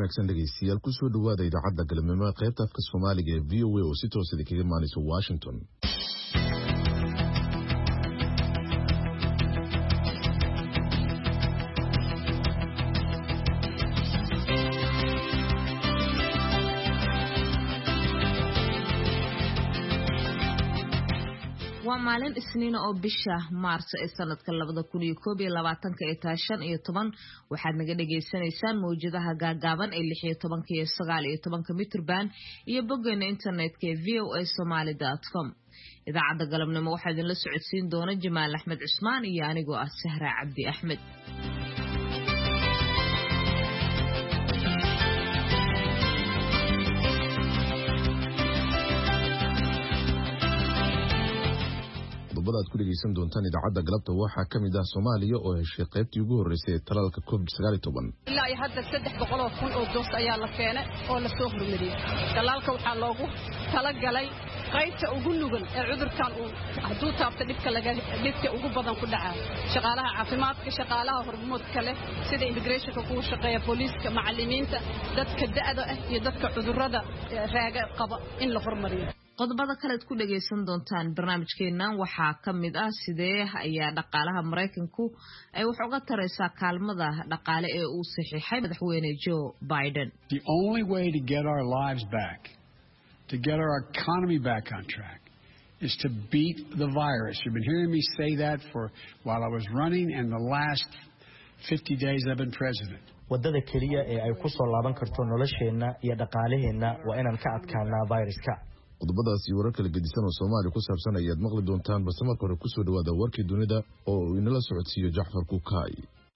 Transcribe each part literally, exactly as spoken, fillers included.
wanaagsan dhegeystayaal ku soo dhawaada idaacadda galabnimo qaybta afka Soomaaliga ee V O A oo si toos ah kaga imaanaysa Washington. waa maalin isniin oo bisha Maarso ee sanadka labada kun iyo koob iyo labaatanka ee tahay shan iyo toban waxaad naga dhageysanaysaan mowjadaha gaagaaban ee lix iyo toban iyo sagaal iyo toban mitir band iyo boggeena internetka ee v o a somali dot com. idaacadda galabnimo waxaa idin la socodsiin doona Jamaal Axmed Cusmaan iyo anigoo ah Sahra Cabdi Axmed. aad ku dhageysan doontaan idaacadda galabta waxaa kamid ah Soomaaliya oo heshay qaybtii ugu horeysay ee talaalka COVID sagaal iyo toban. ilaa ay hadda saddex boqol oo kun oo doos ayaa la keenay oo la soo hormariyay. talaalka waxaa loogu tala galay qaybta ugu nugul ee cudurkan uu hadduu taabto dhibka laga dhibka ugu badan ku dhaca shaqaalaha caafimaadka, shaqaalaha hormoodka leh sida immigrationka kuwa shaqeeya, booliiska, macallimiinta, dadka da'da ah iyo dadka cudurrada raaga qaba in la hormariyo. qodobada kale ku dhageysan doontaan barnaamijkeenan waxaa kamid ah sidee ayaa dhaqaalaha Mareykanku ay wax uga taraysaa kaalmada dhaqaale ee uu saxiixay madaxweyne Joe Biden. The only way to get our lives back, to get our economy back on track, is to beat the virus. You've been hearing me say that for while I was running and the last fifty days I've been president. wadada kaliya ee ay ku soo laaban karto nolosheena iyo dhaqaalaheena waa inaan ka adkaanaa viruska. qodobadaas iyo warar kale gedisan oo Soomaaliya ku saabsan ayaad maqli doontaan balse marka hore ku soo dhawaada warkii dunida oo uu inala socodsiiyo Jaxfar Kukaay.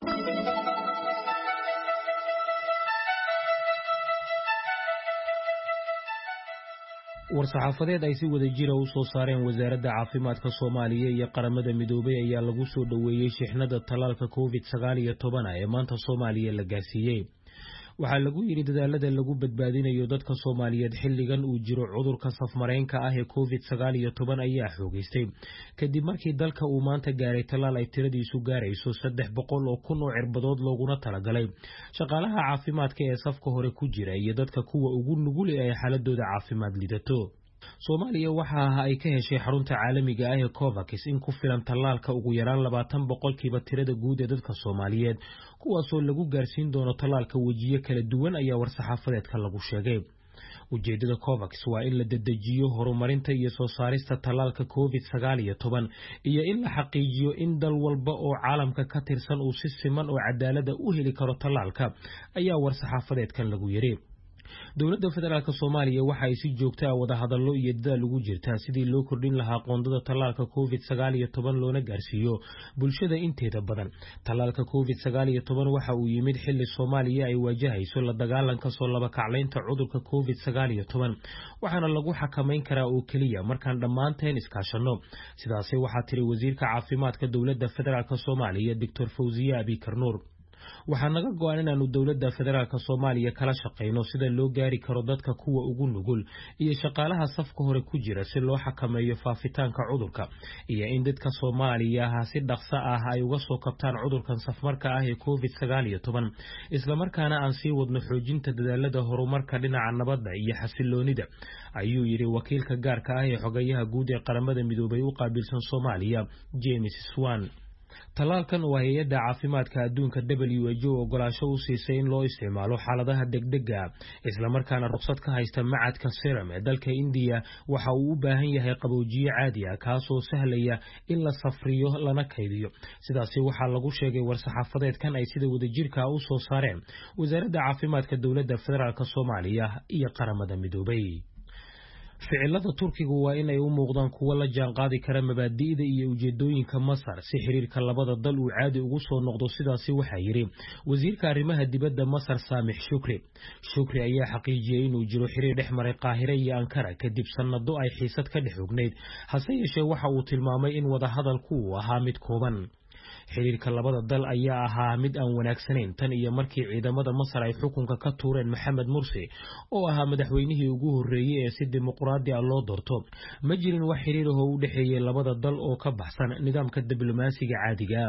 war-saxaafadeed ay si wada jira u soo saareen wasaaradda caafimaadka Soomaaliya iyo qaramada midoobay ayaa lagu soo dhaweeyay shixnada talaalka COVID sagaal iyo toban ee maanta Soomaaliya la gaarsiiyay. waxaa lagu yiri dadaalada lagu badbaadinayo dadka Soomaaliyeed xilligan uu jiro cudurka safmareenka ah ee COVID sagaal iyo toban ayaa xoogaystay kadib markii dalka uu maanta gaaray talaal ay tiradiisu gaarayso saddex boqol oo kun oo cirbadood looguna talagalay shaqaalaha caafimaadka ee safka hore ku jira iyo dadka kuwa ugu nugul ee xaaladooda caafimaad lidato. Soomaaliya waxa ay ka heshay xarunta caalamiga ah ee COVAX in ku filan talaalka ugu yaraan labaatan boqolkiiba tirada guud ee dadka Soomaaliyeed kuwaasoo lagu gaarsiin doono talaalka wajiyo kala duwan ayaa war-saxaafadeedka lagu sheegay. ujeedada COVAX waa in la dedejiyo horumarinta iyo soo saarista talaalka COVID sagaal iyo toban iyo in la xaqiijiyo in dal walba oo caalamka ka tirsan uu si siman oo cadaalad u heli karo talaalka ayaa war-saxaafadeedkan lagu yiri. dowladda federaalka Soomaaliya waxa ay si joogto ah wada hadallo iyo dadaal ugu jirtaa sidii loo kordhin lahaa qoondada talaalka COVID sagaal iyo toban loona gaarsiiyo bulshada inteeda badan. talaalka COVID sagaal iyo toban waxa uu yimid xilli Soomaaliya ay wajahayso la dagaalanka soo laba kacleynta cudurka COVID sagaal iyo toban waxaana lagu xakameyn karaa oo kaliya markaan dhammaanteen iskaashano. sidaas waxaa tiri wasiirka caafimaadka dowladda federaalka Soomaaliya Doctor Fawziya Abikar Nuur. waxaa naga go'an inaanu dowladda federaalka Soomaaliya kala shaqeyno sida loo gaari karo dadka kuwa ugu nugul iyo shaqaalaha safka hore ku jira si loo xakameeyo faafitaanka cudurka iyo in dadka Soomaaliya si dhaqso ah ay uga soo kabtaan cudurkan safmarka ah ee COVID sagaal iyo toban isla markaana aan sii wadno xoojinta dadaalada horumarka dhinaca nabadda iyo xasiloonida ayuu yiri wakiilka gaarka ah ee xogayaha guud ee qaramada midoobay u qaabilsan Soomaaliya James Swan. talaalkan waa hay'adda caafimaadka adduunka W H O ogolaasho u siisay in loo isticmaalo xaaladaha degdega isla markaana ruqsad ka haysta macadka Serum ee dalka India waxa uu u baahan yahay qaboojiye caadi ah kaasoo sahlaya in la safriyo lana kaydiyo. sidaas waxaa lagu sheegay war-saxaafadeedkan ay sida wadajirka u soo saareen wasaaradda caafimaadka dowladda federaalka Soomaaliya iyo qaramada midoobay. ficilada Turkigu waa in ay u muuqdaan kuwa la jaan qaadi kara mabaadi'da iyo ujeedooyinka Masar si xiriirka labada dal uu caadi ugu soo noqdo. sidaas waxa yiri wasiirka arrimaha dibadda Masar Samix Shukri. Shukri ayaa xaqiijiyay inuu jiro xiriir dhexmaray Qaahire iyo Ankara kadib sanado ay xiisad ka dhex ogneyd hase yeeshee waxa uu tilmaamay in wada hadalku uu ahaa mid kooban. xiriirka labada dal ayaa ahaa mid aan wanaagsanayn tan iyo markii ciidamada Masar ay xukunka ka tuureen Maxamed Mursi oo ahaa madaxweynihii ugu horeeyay ee si dimuqraadi ah loo doorto. ma jirin wax xiriir ah oo u dhaxeeyay labada dal oo ka baxsan nidaamka diblomaasiga caadiga ah.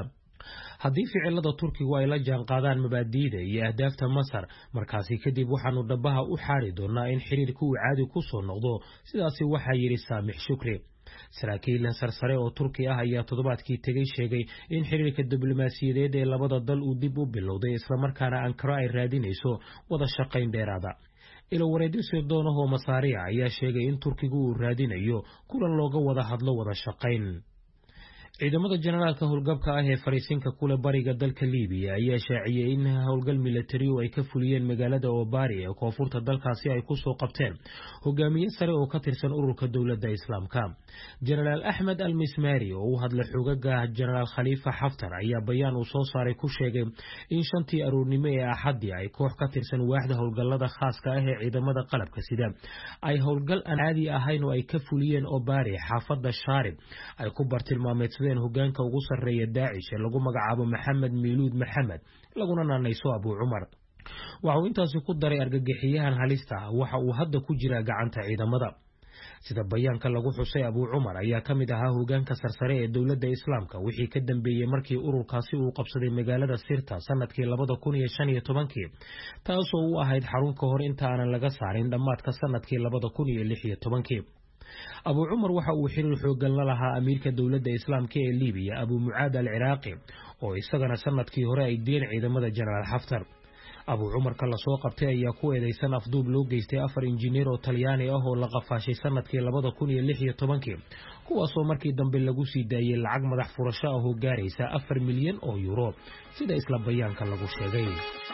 haddii ficilada Turkigu ay la jaan qaadaan mabaadi'da iyo ahdaafta Masar markaasi kadib waxaanu dhabaha u xaari doonaa in xiriirku uu caadi ku soo noqdo sidaasi waxa yiri Saamix Shukri saraakiil sarsare oo Turki ah ayaa toddobaadkii tagay sheegay in xiriirka diblomaasiyadeed ee labada dal uu dib u bilowday isla markaana Ankara ay raadinayso wada shaqayn dheeraada ilo wareedyo sirdoonahoo Masaariya ayaa sheegay in Turkigu uu raadinayo kulan looga wada hadlo wada shaqayn ciidamada generaalka howlgabka ah ee fariisinka kule bariga dalka Liibiya ayaa shaaciyay in howlgal militari ay ka fuliyeen magaalada Obari ee koonfurta dalkaasi ay ku soo qabteen hogaamiye sare oo ka tirsan ururka dawladda Islaamka Generaal Ahmed Al-Mismari oo u hadlay xogaga Generaal Khalifa Haftar ayaa bayaan uu soo saaray ku sheegay in shantii aroornimo ee Axadii ay koox ka tirsan waaxda howlgallada khaaska ah ee ciidamada qalabka sida ay howlgal aan caadi ahayn oo ay ka fuliyeen Obari xaafadda Sharib ay ku bartilmaameed hogaanka ugu sareeya Daacish lagu magacaabo Maxamed Miluud Maxamed laguna naanayso Abu Umar waxa uu intaas ku daray argagixiyahan halista waxa uu hadda ku jira gacanta ciidamada sida bayaanka lagu xusay Abu Umar ayaa kamid ahaa hogaanka sarsare ee dawladda Islaamka wixii ka dambeeyay markii ururkaasi uu qabsaday magaalada Sirta sanadkii laba kun iyo shan iyo toban taasoo u ahayd xarun ka hor inta aan laga saarin dhamaadka sanadkii laba kun iyo lix iyo toban Abu Umar waxa uu xiriir xoogan la lahaa amiirka dawladda Islaamka ee Liibiya Abu Muaad al-Iraqi oo isagana sanadkii hore ay diin ciidamada Generaal Haftar Abu Umar kala soo qabtay ayaa ku eedeysan afduub loo geystay afar injineer oo Talyaani ah oo la qafaashay sanadkii laba kun iyo lix iyo toban kuwaas oo markii dambe lagu sii daayay lacag madax furasho ah oo gaaraysa afar milyan oo euro sida isla bayaanka lagu sheegay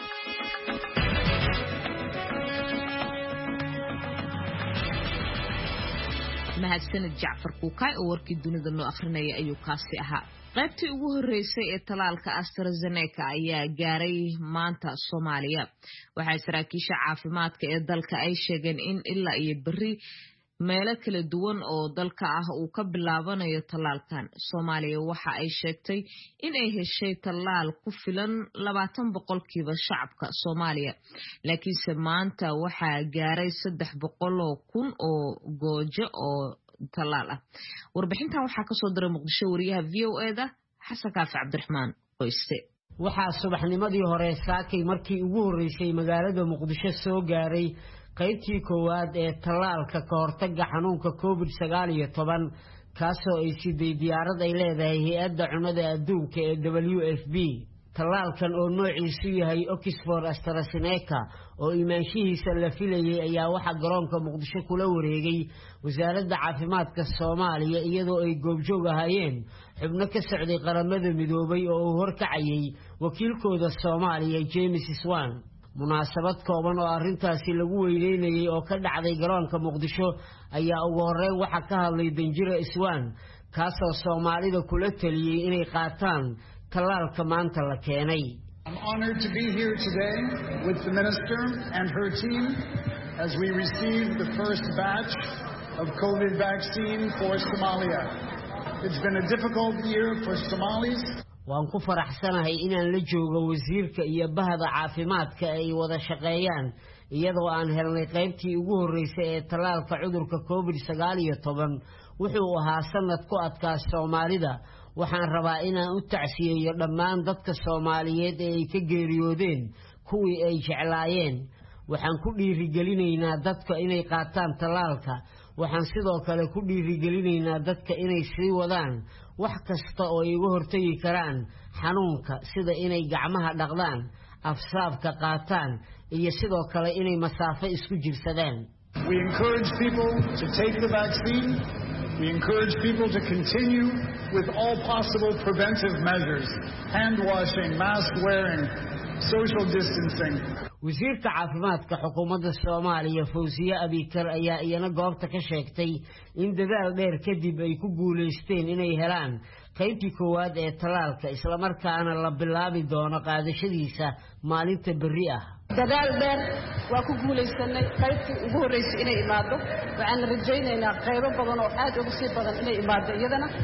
mahadsanid Jacfar Kuukay oo warkii dunida noo akhrinaya ayuu kaasi ahaa qaybtii ugu horeysay ee talaalka AstraZeneca ayaa gaaray maanta Soomaaliya waxay saraakiisha caafimaadka ee dalka ay sheegeen in ilaa iyo bari meelo kala duwan oo dalka ah uu ka bilaabanayo talaalkan Soomaaliya waxa ay sheegtay in ay heshay talaal ku filan labaatan boqolkiiba shacabka Soomaaliya laakiinse maanta waxa gaaray saddex boqol oo kun oo goojo oo talaal ah warbixintan waxa ka soo diray Muqdisho wariyaha V O A da Xasan Kaafi Cabdiraxmaan Qoyste waxa subaxnimadii hore saakay markii ugu horeysay magaalada Muqdisho soo gaaray qaybtii koowaad ee talaalka ka hortagga xanuunka covid sagaal iyo toban kaasoo ay siday diyaarad ay leedahay hay'adda cunnada adduunka ee W F P talaalkan oo noociisu yahay Oxford AstraZeneca oo imaanshihiisa la filayay ayaa waxa garoonka Muqdisho kula wareegay wasaaradda caafimaadka Soomaaliya iyadoo ay goobjoog ahaayeen xubno ka socday qaramada midoobay oo uu horkacayay wakiilkooda Soomaaliya James Swan munaasabad kooban oo arintaasi lagu weyneynayay oo ka dhacday garoonka Muqdisho ayaa ugu horeyn waxa ka hadlay Danjira Swan kaasoo Soomaalida kula taliyay inay qaataan talaalka maanta la keenay. I'm honored to be here today with the minister and her team as we receive the first batch of COVID vaccine for Somalia. It's been a difficult year for Somalis. waan ku faraxsanahay inaan la joogo wasiirka iyo bahda caafimaadka ay wada shaqeeyaan iyadoo aan helnay qaybtii ugu horeysay ee talaalka cudurka covid sagaal iyo toban wuxuu ahaa sanad ku adkaa Soomaalida waxaan rabaa inaan u tacsiyeeyo dhammaan dadka Soomaaliyeed ee ay ka geeriyoodeen kuwii ay jeclaayeen waxaan ku dhiirigelinaynaa dadka inay qaataan talaalka waxaan sidoo kale ku dhiirigelinaynaa dadka inay sii wadaan wax kasta oo ay uga hortagi karaan xanuunka sida inay gacmaha dhaqdaan afsaabka qaataan iyo sidoo kale inay masaafo isku jirsadaan. We encourage people to take the vaccine. We encourage people to continue with all possible preventive measures, hand washing, mask wearing, social distancing. wasiirka caafimaadka xukuumadda Soomaaliya Fawziya Abikar ayaa iyana goobta ka sheegtay in dadaal dheer kadib ay ku guuleysteen inay helaan qaybtii koowaad ee talaalka isla markaana la bilaabi doono qaadashadiisa maalinta berri ah. dadaal dheer waa ku guuleysanay qaybtii ugu horeysay inay imaado waxaan rajaynaynaa qaybo badan oo aad uga sii badan inay imaado iyadana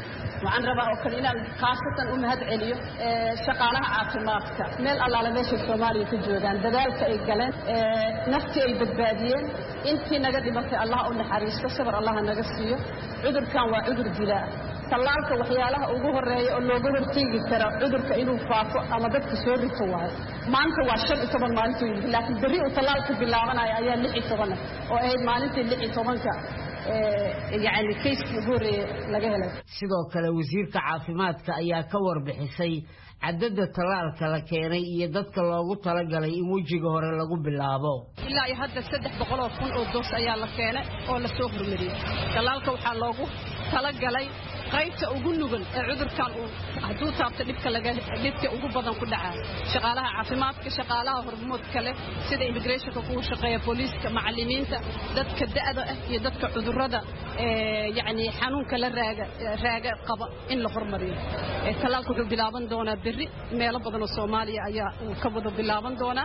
waxaan rabaa oo kale inaan khaasatan u mahad celiyo shaqaalaha caafimaadka meel allaala meeshay Soomaaliya ka joogaan dadaalka ay galeen naftii ay badbaadiyeen intii naga dhimatay Allah u naxariisto sabir Allah naga siiyo cudurkan waa cudur dilaa talaalka waxyaalaha ugu horeeya oo looga hortagi karo cudurka inuu faafo ama dadka soo rito waayo maanta waa shan iyo toban maalintii laakiin bari uu talaalka bilaabanayo ayaa lix iyo toban oo ay maalintii lix iyo tobanka ee yaani kayskii ugu horeeya laga helay sidoo kale wasiirka caafimaadka ayaa ka warbixisay cadada talaalka la keenay iyo dadka loogu talagalay in wajiga hore lagu bilaabo ilaa iyo hadda saddex boqol oo kun oo doos ayaa la keenay oo la soo hormariyay talaalka waxa loogu talagalay qaybta ugu nugul ee cudurkan uu haduu taabto dhibka laga dhibka ugu badan ku dhacay shaqaalaha caafimaadka shaqaalaha hormoodka leh sida immigrationka ku shaqeeya booliska macallimiinta dadka da'da ah iyo dadka cudurrada ee yaani xanuunka la raaga raaga qaba in la hormariyo ee talaalku wuxuu bilaaban doonaa berri meelo badan oo Soomaaliya ayaa ka wada bilaaban doona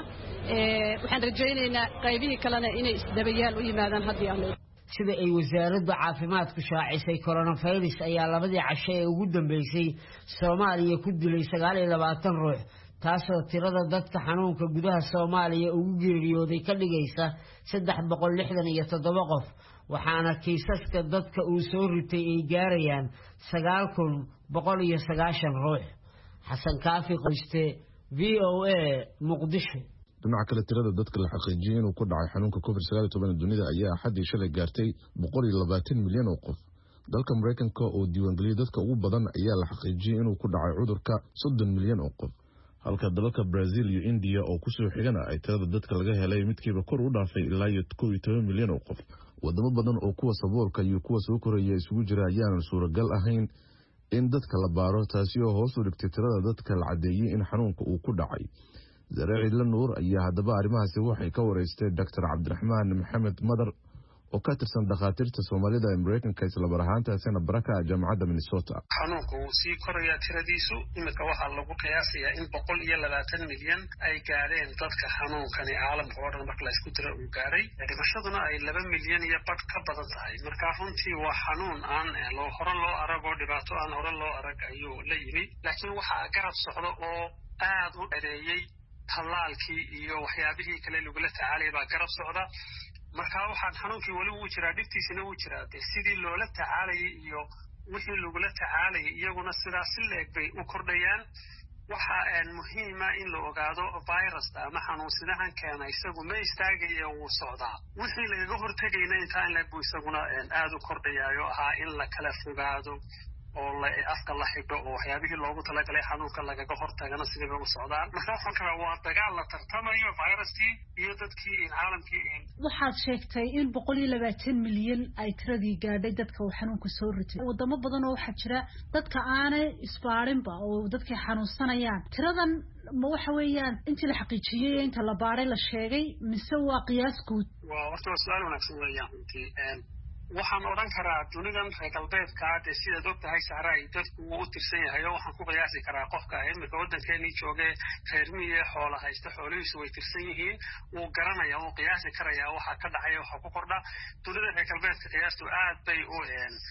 ee waxaan rajaynaynaa qaybihii kalena inay isdabayaal u yimaadaan haddii aan sida ay wasaaradda caafimaadku shaacisay coronavirus ayaa labadii casho ee ugu dambeysay Soomaaliya ku dilay sagaal iyo labaatan ruux taasoo tirada dadka xanuunka gudaha Soomaaliya ugu geeriyooday ka dhigaysa saddex boqol lixdan iyo toddoba qof waxaana kiisaska dadka uu soo ritay ay gaarayaan sagaal kun boqol iyo sagaashan ruux xasan kaafi qoyste V O A Muqdisho dhinaca kale tirada dadka la xaqiijiyay inuu ku dhacay xanuunka covid sagaal iyo toban dunida ayaa xadii shalay gaartay boqol iyo labaatan milyan oo qof dalka Mareykanka oo diiwaangeliyay dadka ugu badan ayaa la xaqiijiyay inuu ku dhacay cudurka soddon milyan oo qof halka dalalka Brazil iyo India oo ku soo xigana ay tirada dadka laga helay midkiiba kor u dhaafay ilaa iyo kow iyo toban milyan oo qof wadamo badan oo kuwa saboolka iyo kuwa soo koraya isugu jira ayaan suuragal ahayn in dadka la baaro taasi oo hoos u dhigtay tirada dadka la cadeeyay in xanuunka uu ku dhacay زراعي لنور أيها دبا أرمها سوحي كوريستي دكتور عبد الرحمن محمد مدر وكاترسن دخاتير تسومالي دا امريكان كيس لبرهان تاسينا بركة جامعة مينيسوتا حنوكو سي كوريا ترديسو إمكا وحا لغو قياسيا إن بقول إيا لباتن مليون أي قارين تدك حنوكاني عالم قوارن مركلا اسكترا وقاري يعني مشادنا أي لبن مليون إيا بات كبادة تاي مركافون تي وحنون آن لو هورا لو أراغو دباتو آن هورا لو أراغ أيو ليمي لكن وحا قرب صحدا أو آدو أريي talaalkii iyo waxyaabihii kale lagu la tacaalay baa garab socda marka waxaan xanuunkii wali uu jiraa dhigtiisina uu jiraa sidii loola tacaalay iyo wixii lagu la tacaalay iyaguna sidaas leeg bay u kordhayaan waxa aan muhiim ah in la ogaado viruska ama xanuunsidahan keena isagu ma istaagayo uu socdaa wixii laga hortagayna inta in la buu isaguna aad u kordhayayo ahaa in la kala fogaado oo la afka la xigo oo waxyaabihii loogu talagalay xanuunka lagaga hortagana sidii u socdaan marka waxaan ka waa dagaal la tartamayo viruskii iyo dadkii in caalamkii waxaad sheegtay in boqol iyo labaatan milyan ay tiradii gaadhay dadka uu xanuunka soo ritay wadamo badan oo waxa jira dadka aanay isbaarinba oo dadkii xanuunsanayaan tiradan ma waxa weeyaan intii la xaqiijiyay inta la baaray la sheegay mise waa qiyaas guud waa horta su'aal wanaagsan weeyaan intii waxaan oran karaa dunidan reer galbeedka ee sida doctor Saaray dadku uu tirsan yahay waxaan ku qiyaasi karaa qofka imika wadankeeni joogay reer miye xoolo haysta xoolihiisu way tirsan yihiin uu garanaya oo qiyaasi karaya waxa ka dhacay waxa ku kordha dunida reer galbeedka qiyaastu aad bay u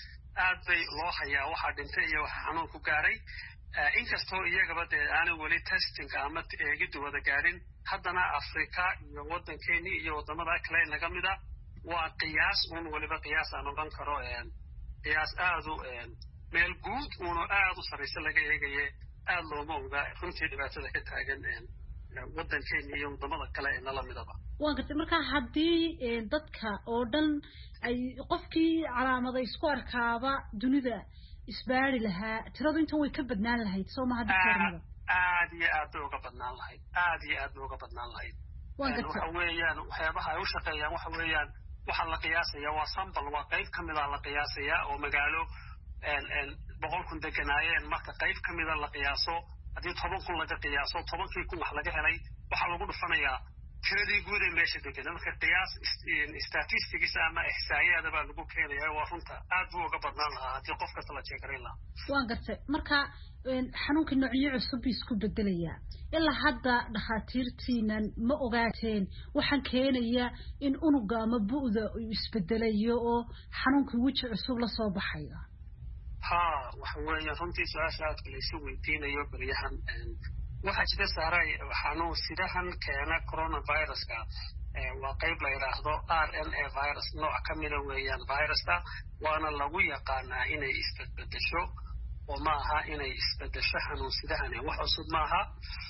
aad bay loo hayaa waxa dhintay iyo waxa xanuun ku gaaray inkastoo iyagaba aan wali testing ama eegid wada gaarin haddana Afrika iyo wadankeeni iyo wadamada kale naga mid ah waa qiyaas uun waliba qiyaas aan oran karo een qiyaas aad u een meel guud uun aad u sareysa laga eegaye aad looma oga runtii dhibaatada ka taagan een wadankeena iyo wadamada kale ee la midaba waan gartay marka haddii dadka oo dhan ay qofkii calaamada isku arkaaba dunida isbaari lahaa tiradu inta way ka badnaan lahayd soo ma hadda tirada aad iyo aad uga badnaan lahayd aad iyo aad uga badnaan lahayd waxa weeyaan waxyaabaha ay u shaqeeyaan waxa weeyaan waxa la qiyaasaya waa sample waa qayb kamid ah la qiyaasaya oo magaalo een een boqol kun deganaayeen marka qayb kamid ah la qiyaaso hadii toban kun laga qiyaaso tobankii kun wax laga helay waxa lagu dhufanayaa tiradii guud ee meesha degan marka qiyaas statistics ama ihsaayada baa lagu keenayaa waa runta aad buu uga badnaan lahaa hadii qof kasta la jeegareyn lahaa waan gartay marka xanuunka noocyo cusub isku bedelaya ilaa hadda dhakhaatiirtiinan ma ogaateen waxaan keenaya in unuga ama bu'da uu isbedelayo oo xanuunka waji cusub la soo baxayo ha waxa weeye runtii su-aasha aad kalaysu weydiinayo baryahan waxaa jira saaray xanuun sidahan keena coronaviruska waa qayb la yidhaahdo R N A virus nooc ka mida weeyaan viruska waana lagu yaqaanaa inay isbedbedesho oo ma aha inay isbedesho xanuun sidahan wax cusub maaha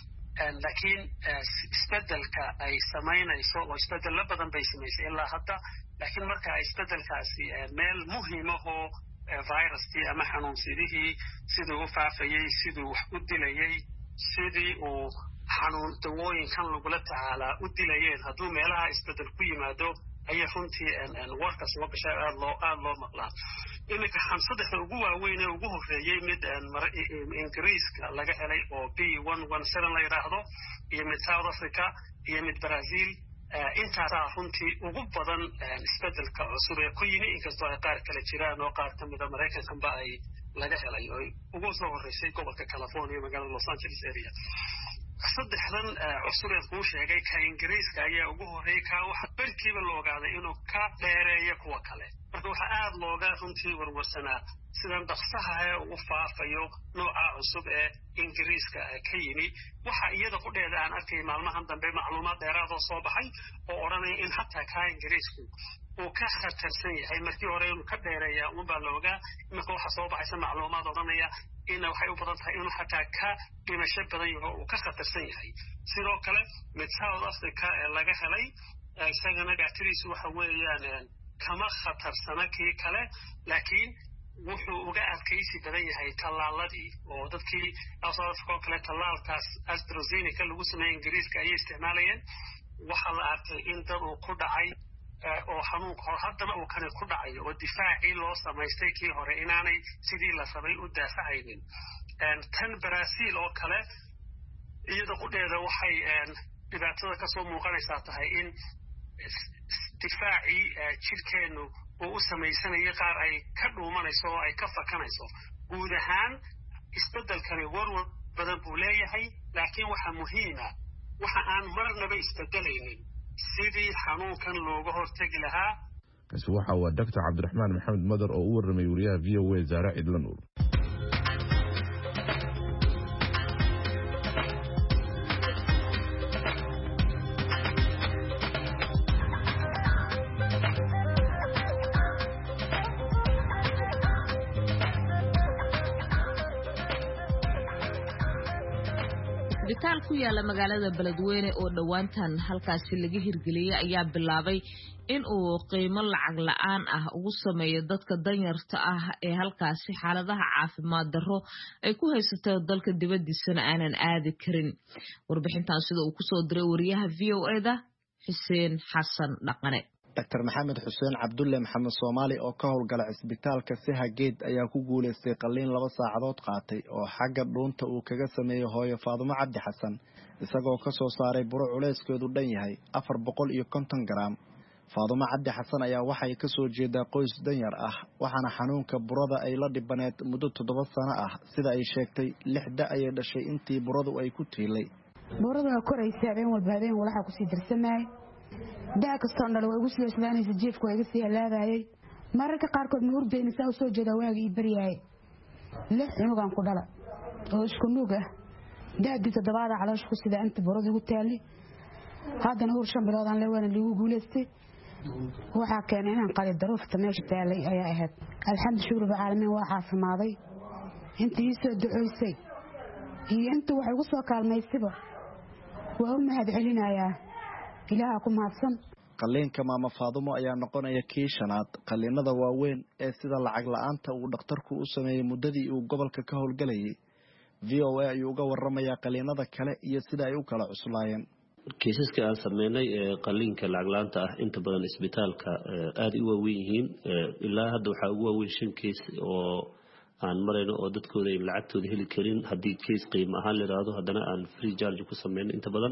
laakiin isbedelka ay samaynayso oo isbedelo badan bay samaysay ilaa hadda laakiin marka isbedelkaasi meel muhiim ah oo viruskii ama xanuunsidihii siduu u faafayey siduu wax u dilayey sidii uu xanuun dawooyinkan lagula tacaalaa u dilayeen hadduu meelaha isbedel ku yimaado ayaa runtii warka soo gashay aad loo aad loo maqlaa iminka xamsadexda ugu waaweyn ee ugu horreeyey mid ingiriiska laga helay oo B one one seven la yidhaahdo iyo mid South Africa iyo mid Brazil intaasaa runtii ugu badan isbedelka cusub ee ku yimi inkastoo ay qaar kale jiraan oo qaar ka mida maraykankanba ay laga helay oo ugu soo horreysay gobolka California magaalada Los Angeles area saddexdan cusub ee kuu sheegay ka ingiriiska ayaa ugu horreeyay ka waxa barkiiba la ogaaday inuu ka dheereeyo kuwa kale marka waxaa aad looga runtii warwarsanaa sidan dhaqsaha ee uu faafayo nooca cusub ee ingiriiska ka yimi waxa iyada qudheeda aan arkay maalmahan dambe macluumaad dheeraad oo soo baxay oo odhanaya in hataa ka ingiriisku uu ka khatarsan yahay markii hore inuu ka dheereeyaa unbaa la ogaa iminka waxaa soo baxaysa macluumaad odhanaya in waxay u badan tahay inuu hataa ka dhimasho badan yaho uu ka khatarsan yahay sidoo kale mid South Africa ee laga helay isagana gaatiriisu waxa weeyaan kama khatarsana kii kale laakiin wuxuu uga adkaysi badan yahay tallaaladii oo dadkii South Africa oo kale tallaalkaas AstraZeneca lagu sameeyay ingiriiska ayay isticmaalayeen waxaa la arkay in dad uu ku dhacay oo xanuunka hore haddana uu kani ku dhacayo oo difaacii loo samaystay kii hore inaanay sidii la sabay u daafacaynin tan Brazil oo kale iyada qudheeda waxay dhibaatada kasoo muuqanaysaa tahay in difaacii jirkeenu uu u samaysanayay qaar ay ka dhuumanayso oo ay ka fakanayso guud ahaan isbedelkani warwar badan buu leeyahay laakiin waxa muhiima waxa aan marnaba isbedelaynin sidii xanuunkan looga hortagi lahaa kaasi waxa uu Doctor Cabdiraxmaan Maxamed Madar oo u warramay wariyaha V O A Zaara Cidlan Uur isbitaal ku yaala magaalada Beledweyne oo dhawaantan halkaasi laga hirgeliyay ayaa bilaabay in uu qiimo lacag la'aan ah ugu sameeyo dadka danyarta ah ee halkaasi xaaladaha caafimaad darro ay ku haysato dalka dibadiisana aanan aadi karin warbixintan sida uu ku soo diray wariyaha V O A da Xuseen Xasan Dhaqane Doctor Maxamed Xuseen Cabdulle Maxamed Soomaali oo ka howlgala isbitaalka Sihageed ayaa ku guuleystay qalliin laba saacadood qaatay oo xagga dhuunta uu kaga sameeyay hooyo Faadumo Cabdi Xasan isagoo ka soo saaray buro culeyskeedu dhan yahay afar boqol iyo konton garaam Faadumo Cabdi Xasan ayaa waxay ka soo jeedaa qoys danyar ah waxaana xanuunka burada ay la dhibaneed muddo toddoba sano ah sida ay sheegtay lixda ay dhashay intii buradu ay ku tiilay burada koraysa habeen walba habeen waxa ku sii dirsanay daa kastoon dhalo way ugu sii islaanaysa jiifku way iga sii halaadayay mararka qaarkood ma hurdayna saa soo jeeda waagi ii baryaay lix cunugan ku dhala oo isku nuug ah daadii toddobaad caloosh ku sida inta buradu ugu taali haddana hur shan bilood aan leewana liigu guuleystay waxaa keenay inaan qali daruufta meesha taalay ayaa ahayd alxamdu shukru bacaalamiin waa caafimaaday inta ii soo ducoysay iyo inta waxay ugu soo kaalmaysiba waa u mahad celinayaa ilaaha ku mahadsan qalliinka maama Faadumo ayaa noqonaya kii shanaad qalliinada waaweyn ee sida lacag la'aanta uu dhakhtarku u sameeyay muddadii uu gobolka ka howlgalayay V O A ayuu uga warramaya qalliinada kale iyo sida ay u kala cuslaayeen kiisaska aan sameynay ee qalliinka lacag la'aanta ah inta badan isbitaalka aad u waaweyn yihiin ilaa hadda waxa ugu waaweyn shan kiis oo aan marayno oo dadkooda ay lacagtooda heli karin haddii kiis qiimo ahaan la yiraahdo haddana aan free charge ku sameeyno inta badan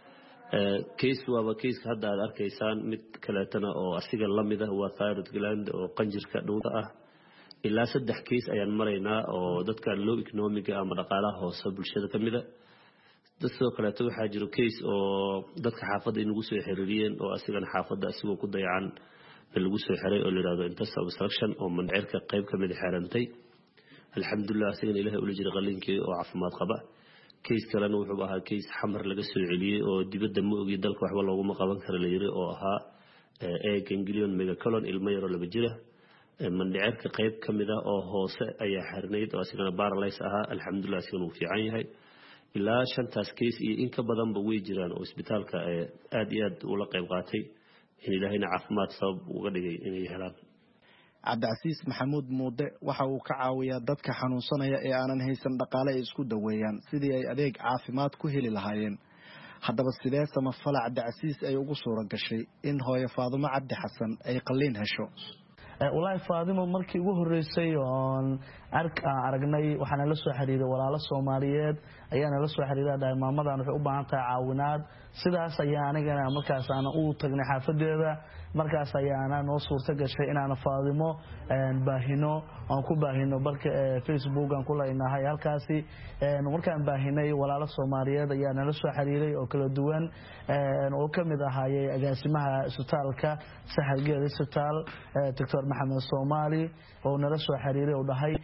case waaba case hadda aad arkaysaan mid kaleetana oo asiga lamid ah waa thyroid gland oo qanjirka dhuunta ah ilaa saddex case ayaan maraynaa oo dadka low economic ama dhaqaalaha hoose bulshada kamida dadoo kaleeto waxaa jiro case oo dadka xaafadda inagu soo xiriiriyeen oo asigana xaafadda asigoo ku dayacan lagu soo xiray oo la yiraahdo intestinal obstruction oo mandhicirka qayb kamid xirantay alxamdulilah asigana ilaahay ula jira qaliinkii oo caafimaad qaba case kalena wuxuu ahaa case xamar laga soo celiyey oo dibadda ma ogi dalka waxba looguma qaban kara la yiri oo ahaa ee ganglion megacolon ilmo yaro laba jira mandhicirka qayb ka mid ah oo hoose ayaa xirnayd oo asigana paralyze ahaa alxamdulilah asigana uu fiican yahay ilaa shantaas case iyo in ka badanba way jiraan oo isbitaalka aad iyo aad ula qayb qaatay in ilaahayna caafimaad sabab uga dhigay inay helaan cabdicasiis maxamuud muude waxa uu ka caawiyaa dadka xanuunsanaya ee aanan haysan dhaqaale ay isku daweeyaan sidii ay adeeg caafimaad ku heli lahaayeen haddaba sidee samafala cabdicasiis ay ugu suura gashay in hooyo Faadumo Cabdi Xasan ay qalliin hesho walahi Faadimo markii ugu horeysay oon ark aragnay waxaan la soo xiriiray walaalo Soomaaliyeed ayaan la soo xiriiray maamadan waxay u baahan tahay caawinaad sidaas ayaa anigana markaas aan u tagnay xaafadeeda markaas ayaana noo suurta gashay inaan Faadimo baahino aan ku baahino barka Facebook aan ku leenahay halkaasi markaan baahinay walaalo Soomaaliyeed ayaa nala soo xiriiray oo kala duwan oo kamid ahaayay agaasimaha isbitaalka Sahal Geed Isbitaal Doctor Maxamed Soomaali oo nala soo xiriiray oo dhahay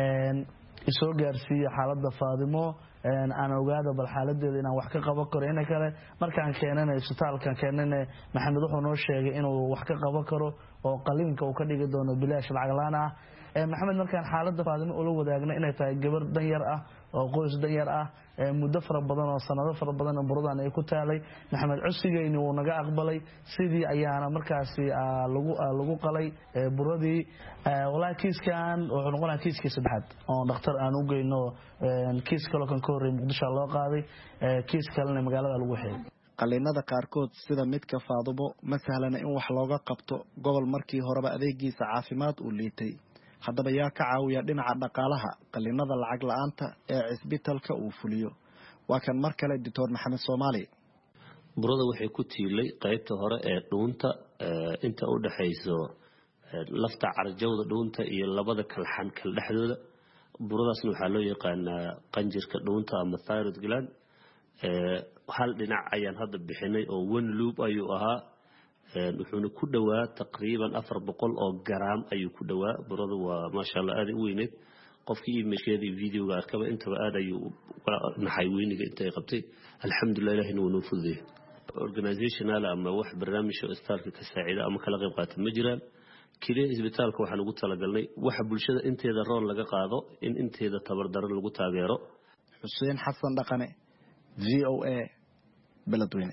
isoo gaarsiiyay xaaladda Faadimo aan ogaado bal xaaladeeda inaan wax ka qaban karo in kale markaan keenana isbitaalkan keenana Maxamed wuxuu noo sheegay inuu wax ka qaban karo oo qaliinka uu ka dhigi doono bilaash lacag la'aan ah Maxamed markaan xaaladda Faadimo ula wadaagna inay tahay gabar dan yar ah oo qoys dan yar ah muddo fara badan oo sanado fara badan oo buradan ay ku taalay Maxamed cusigayni uu naga aqbalay sidii ayaana markaasi lagu lagu qalay buradii walaa kiiskan wuxuu noqonayaa kiiskii saddexaad oo dhakhtar aan u geyno kiis kale kan ka horeeyay Muqdisho loo qaaday kiis kalena magaalada lagu xeeyay qaliinada qaarkood sida midka Faadumo ma sahlana in wax looga qabto gobol markii horeba adeegiisa caafimaad uu liitay haddaba yaa ka caawiya dhinaca dhaqaalaha qaliinada lacag la'aanta ee isbitaalka uu fuliyo waa kan mar kale Doctor Maxamed Soomaali burada waxay ku tiilay qaybta hore ee dhuunta inta u dhaxayso lafta carjawda dhuunta iyo labada kalxan kala dhaxdooda buradaasna waxaa loo yaqaanaa qanjirka dhuunta ama thyroid gland hal dhinac ayaan hadda bixinay oo one loop ayuu ahaa wuxuuna ku dhawaa taqriiban afar boqol oo gram ayuu ku dhawaa burada waa maasha Allah aad u weyneed qofkii imashadii videoga arkaba intaba aad ayuu naxay weyniga intay qabtay alxamdulillah ilaahina wuu noo fududeeyay organizational ama wax barnaamij oo isbitaalka ka saacida ama kala qayb qaata ma jiraan kaliya isbitaalka waxaan ugu talagalnay waxa bulshada inteeda rool laga qaado in inteeda tabardaran lagu taageero Xuseen Xasan Dhaqane V O A Beledweyne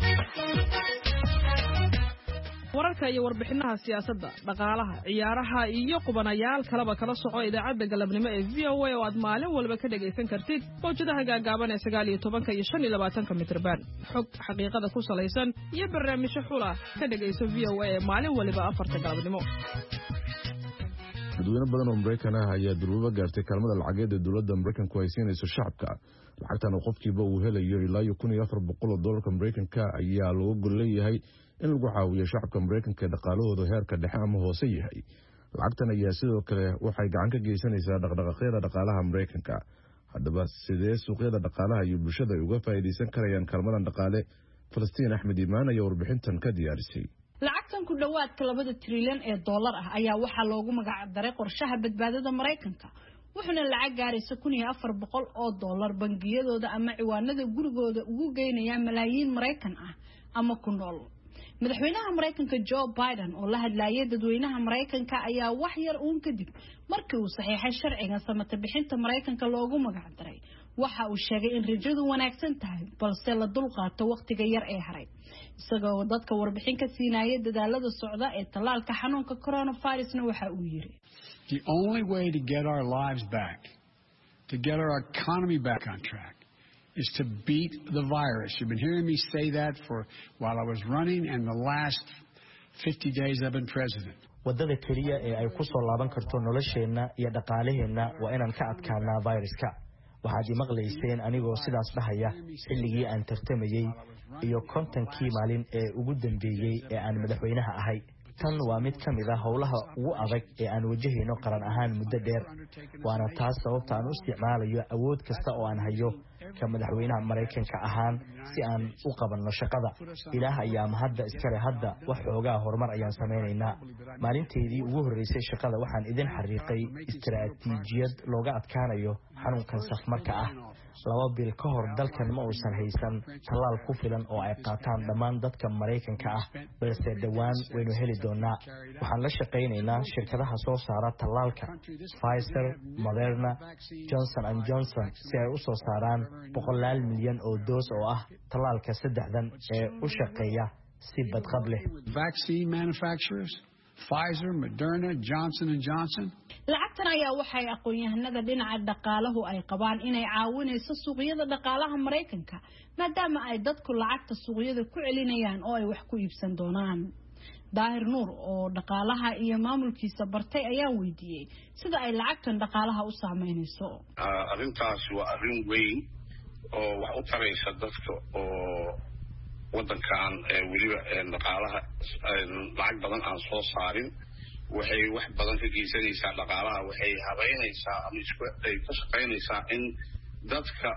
wararka iyo warbixinaha siyaasadda dhaqaalaha ciyaaraha iyo qubanayaal kaleba kala soco idaacadda galabnimo ee V O A oo aad maalin walba ka dhagaysan kartid mawjadaha gaagaaban ee sagaal iyo tobanka iyo shan iyo labaatanka mitirban xog xaqiiqada ku salaysan iyo barnaamijyo xula ka dhagayso V O A ee maalin waliba afarta galabnimo dadweyne badan oo Mareykan ah ayaa duruuba gaartay kaalmada lacageed ee dawladda Mareykanku ay siinayso shacabka lacagtan oo qofkiiba uu helayo ilaa iyo kun iyo afar boqol oo doolarka Mareykanka ayaa loo goleeyahay in lagu caawiyo shacabka Mareykanka dhaqaalahooda heerka dhexe ama hoose yahay lacagtan ayaa sidoo kale waxay gacan ka geysanaysaa dhaqdhaqaaqyada dhaqaalaha Mareykanka haddaba sidee suuqyada dhaqaalaha iyo bulshada ay uga faa'iideysan karayaan kaalmadan dhaqaale Falastiin Axmed Imaan ayaa warbixintan ka diyaarisay lacagtan ku dhawaadka labada trilyan ee dollar ah ayaa waxaa loogu magac daray qorshaha badbaadada Mareykanka wuxuuna lacag gaaraysa kun iyo afar boqol oo dollar bangiyadooda ama ciwaanada gurigooda ugu geynaya malaayiin Mareykan ah ama ku nool madaxweynaha Mareykanka Joe Biden oo la hadlayay dadweynaha Mareykanka ayaa wax yar uun kadib markii uu saxiixay sharciga samata bixinta Mareykanka loogu magac daray waxa uu sheegay in rajadu wanaagsan tahay balse la dulqaato waqtiga yar ee haray isagoo dadka warbixin ka siinaya dadaalada socda ee talaalka xanuunka coronavirusna waxa uu yiri The only way to get our lives back, to get our economy back on track, is to beat the virus. You've been hearing me say that for while I was running and the last fifty days I've been president. wadada kaliya ee ay ku soo laaban karto nolosheena iyo dhaqaalaheena waa inaan ka adkaanaa viruska waxaad imaqlayseen anigoo sidaas dhahaya xilligii aan tartamayay iyo kontonkii maalin ee ugu dambeeyay ee aan madaxweynaha ahay tan waa mid ka mid ah howlaha ugu adag ee aan wajahayno qaran ahaan muddo dheer waana taas sababta aan u isticmaalayo awood kasta oo aan hayo ka madaxweynaha Mareykanka ahaan si aan u qabanno shaqada. Ilaah ayaa mahadda iskale hadda wax xoogaa horumar ayaan sameynaynaa. Maalinteedii ugu horeysay shaqada waxaan idin xariiqay istiraatiijiyad looga adkaanayo xanuunkan safmarka ah. laba bil ka hor dalkan ma uusan haysan tallaal ku filan oo ay qaataan dhammaan dadka Mareykanka ah, balse dhawaan waynu heli doonaa. Waxaan la shaqaynaynaa shirkadaha soo saara tallaalka Pfizer, Moderna, Johnson and Johnson si ay u soo saaraan boqolaal milyan oo doos oo ah tallaalka saddexdan ee u shaqeeya si badqab leh. Vaccine manufacturers, Pfizer, Moderna, Johnson and Johnson. lacagtan ayaa waxay aqoon-yahanada dhinaca dhaqaalahu ay qabaan inay caawinayso suuqyada dhaqaalaha Mareykanka maadaama ay dadku lacagta suuqyada ku celinayaan oo ay wax ku iibsan doonaan. Daahir Nuur oo dhaqaalaha iyo maamulkiisa bartay ayaa weydiiyay sida ay lacagtan dhaqaalaha u saameynayso. arrintaas waa arrin weyn oo wax u taraysa dadka oo wadankan weliba dhaqaalaha lacag badan aan soo saarin. waxay wax badan ka geysanaysaa dhaqaalaha, waxay habeynaysaa ama isku ay ka shaqaynaysaa in dadka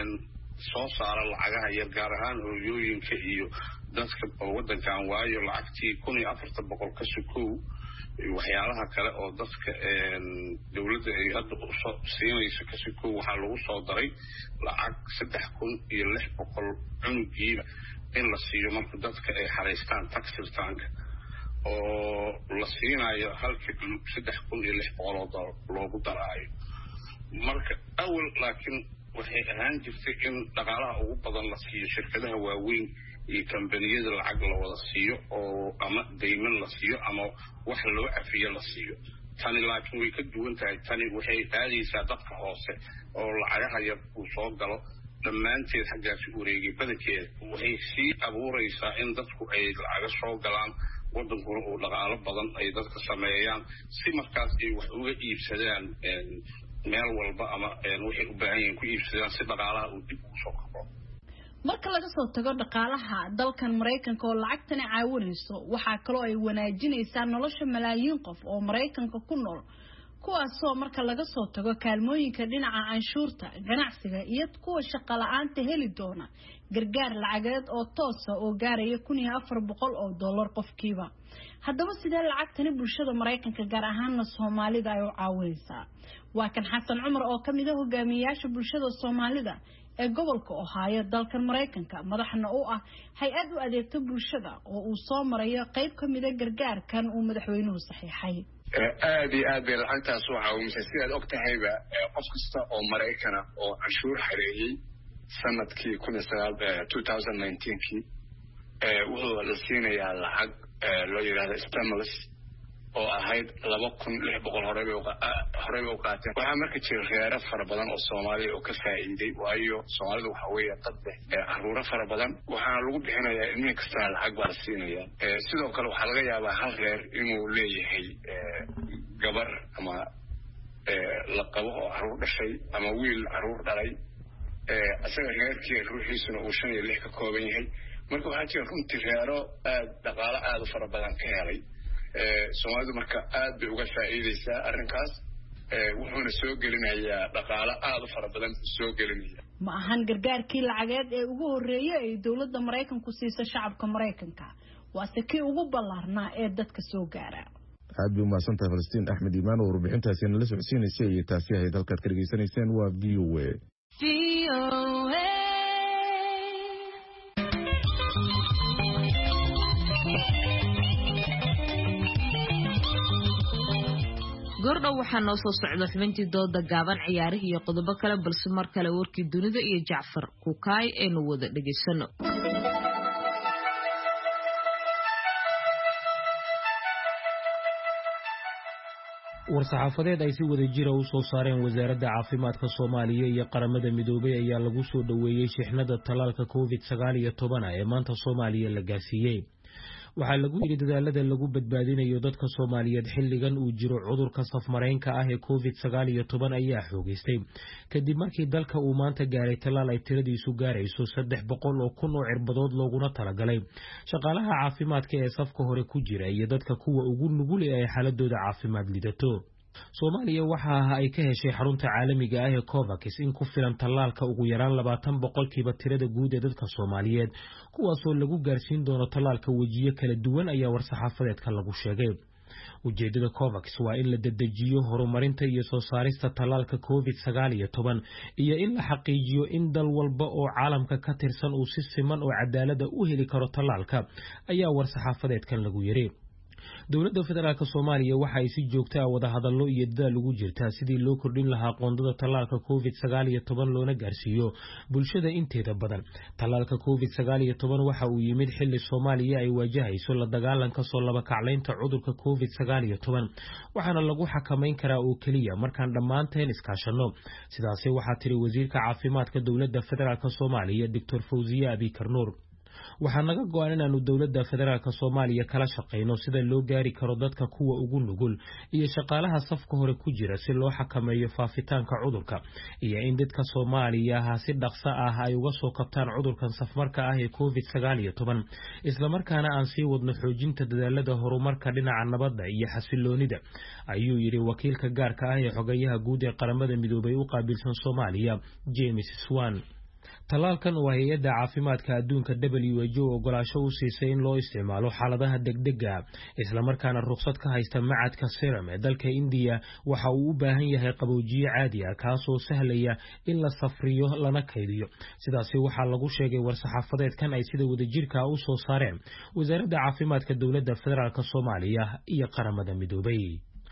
soo saara lacagaha yar gaar ahaan hooyooyinka iyo dadka wadankan waayo lacagtii kun iyo afartan boqol ka sukow waxyaalaha kale oo dadka dowladda ay hadda usoo siinayso ka sukow waxaa lagu soo daray lacag saddex kun iyo lix boqol cunugiiba in la siiyo marka dadka ay xaraystaan tax return-ka oo la siinayo halkii saddex kun iyo lix boqol oo dollar loogu daraayo. marka awal laakiin waxay ahaan jirtay in dhaqaalaha ugu badan la siiyo shirkadaha waaweyn iyo kambaniyada lacag la wada siiyo oo ama deyman la siiyo ama wax loo cafiyo la siiyo. tani laakiin way ka duwan tahay. tani waxay aadaysaa dadka hoose oo lacagaha yar uu soo galo dhammaanteed xaggaasi wareegay badankeeda. waxay sii abuuraysaa in dadku ay lacaga soo galaan wadankuna uu dhaqaalo badan ay dadka sameeyaan si markaas ay wax uga iibsadaan meel walba ama waxay u baahan yihiin ku iibsadaan si dhaqaalaha uu dib ugu soo kabo. marka laga soo tago dhaqaalaha dalkan Mareykanka oo lacagtani caawinayso waxaa kaloo ay wanaajinaysaa nolosha malaayiin qof oo Mareykanka ku nool kuwaasoo marka laga soo tago kaalmooyinka dhinaca canshuurta ganacsiga iyo kuwa shaqo la'aanta heli doona gargaar lacageed oo toos ah oo gaaraya kun iyo afar boqol oo dollar qofkiiba. haddaba sidee lacagtani bulshada Mareykanka gaar ahaan Soomaalida ay u caawinaysaa? waa kan Xasan Cumar oo kamid ah hogaamiyayaasha bulshada Soomaalida ee gobolka Ohio dalkan Mareykanka madaxna u ah hay'ad u adeegta bulshada oo uu soo marayo qayb kamid ah gargaarkan uu madaxweynuhu saxiixay. aad iyo aad bay lacagtaas u caawimaysaa sidaad og tahayba qof kasta oo Maraykana oo canshuur xareeyay sanadkii kun iyo sagaal kii wuxuu la siinayaa lacag loo yiraahdo stimulus oo ahayd laba kun lix boqol horey bay u qaateen. waxaa marka jira reero fara badan oo Soomaaliya oo ka faa'iiday waayo Soomaalidu waxa weeye dad leh caruuro fara badan waxaana lagu bixinayaa ilmihi kasta lacag baa la siinayaa. sidoo kale waxaa laga yaabaa hal reer inuu leeyahay gabar ama la qabo oo caruur dhashay ama wiil caruur dhalay isaga reerkii ruuxiisuna uu shan iyo lix ka kooban yahay. marka waxaa jira runtii reero aad dhaqaalo aad u fara badan ka helay. Soomaalidu marka aad bay uga faa'iidaysaa arrinkaas wuxuuna soo gelinayaa dhaqaalo aad u fara badan soo gelinaya. ma ahan gargaarkii lacageed ee ugu horeeyay ay dowladda Mareykanku siisay shacabka Mareykanka waase kii ugu ballaarnaa ee dadka soo gaara. aad bay umahadsantahay Falastiin Axmed Iimaan oo warbixintaasi nala socodsiinaysay iyo taasi ahayd halkaad ka dhageysanayseen waa V O A. V O A gordhow waxaa noo soo socda xubintii dooda gaaban ciyaarihii iyo qodobo kale balse mar kale warkii dunida iyo Jacfar Kukaay aynu wada dhageysano. war-saxaafadeed ay si wada jira u soo saareen wasaaradda caafimaadka Soomaaliya iyo qaramada midoobay ayaa lagu soo dhaweeyay shixnada talaalka covid sagaal iyo toban ee maanta Soomaaliya la gaarsiiyay. waxaa lagu yiri dadaalada lagu badbaadinayo dadka Soomaaliyeed xilligan uu jiro cudurka safmareenka ah ee covid sagaal iyo toban ayaa xoogaystay kadib markii dalka uu maanta gaaray talaal ay tiradiisu gaarayso saddex boqol oo kun oo cirbadood looguna talagalay shaqaalaha caafimaadka ee safka hore ku jira iyo dadka kuwa ugu nugul ee xaaladooda caafimaad lidato. Soomaaliya waxa ay ka heshay xarunta caalamiga ah ee COVAX in ku filan tallaalka ugu yaraan labaatan boqolkiiba tirada guud ee dadka Soomaaliyeed kuwaasoo lagu gaarsiin doono tallaalka wajiyo kala duwan ayaa war-saxaafadeedka lagu sheegay. ujeedada COVAX waa in la dedejiyo horumarinta iyo soo saarista tallaalka covid sagaal iyo toban iyo in la xaqiijiyo in dal walba oo caalamka ka tirsan uu si siman oo cadaalad ah u heli karo tallaalka ayaa war-saxaafadeedkan lagu yiri. dowladda federaalka Soomaaliya waxa ay si joogto ah wada hadallo iyo dadaal ugu jirtaa sidii loo kordhin lahaa qoondada tallaalka covid sagaal iyo toban loona gaarsiiyo bulshada inteeda badan. Tallaalka covid sagaal iyo toban waxa uu yimid xilli Soomaaliya ay wajahayso la dagaalanka soo laba kacleynta cudurka covid sagaal iyo toban waxaana lagu xakameyn karaa oo kaliya markaan dhammaanteen iskaashano. sidaas waxa tiri wasiirka caafimaadka dowladda federaalka Soomaaliya Doctor Fawziya Abi Karnuur. waxaa naga go'an inaanu dowladda federaalka Soomaaliya kala shaqeyno sida loo gaari karo dadka kuwa ugu nugul iyo shaqaalaha safka hore ku jira si loo xakameeyo faafitaanka cudurka iyo in dadka Soomaaliya si dhaqso ah ay uga soo kabtaan cudurkan safmarka ah ee covid sagaal iyo toban isla markaana aan sii wadno xoojinta dadaalada horumarka dhinaca nabadda iyo xasiloonida ayuu yiri wakiilka gaarka ah ee xogayaha guud ee qaramada midoobay u qaabilsan Soomaaliya James Swan. Talaalkan waa hay'adda caafimaadka adduunka W H O ogolaasho u siisay in loo isticmaalo xaaladaha degdega isla markaana ruqsad ka haysta macadka Serum ee dalka India waxa uu u baahan yahay qaboojiye caadi ah kaasoo sahlaya in la safriyo lana kaydiyo. sidaas waxa lagu sheegay war-saxaafadeedkan ay sida wadajirka u soo saareen wasaaradda caafimaadka dowladda federaalka Soomaaliya iyo qaramada midoobay.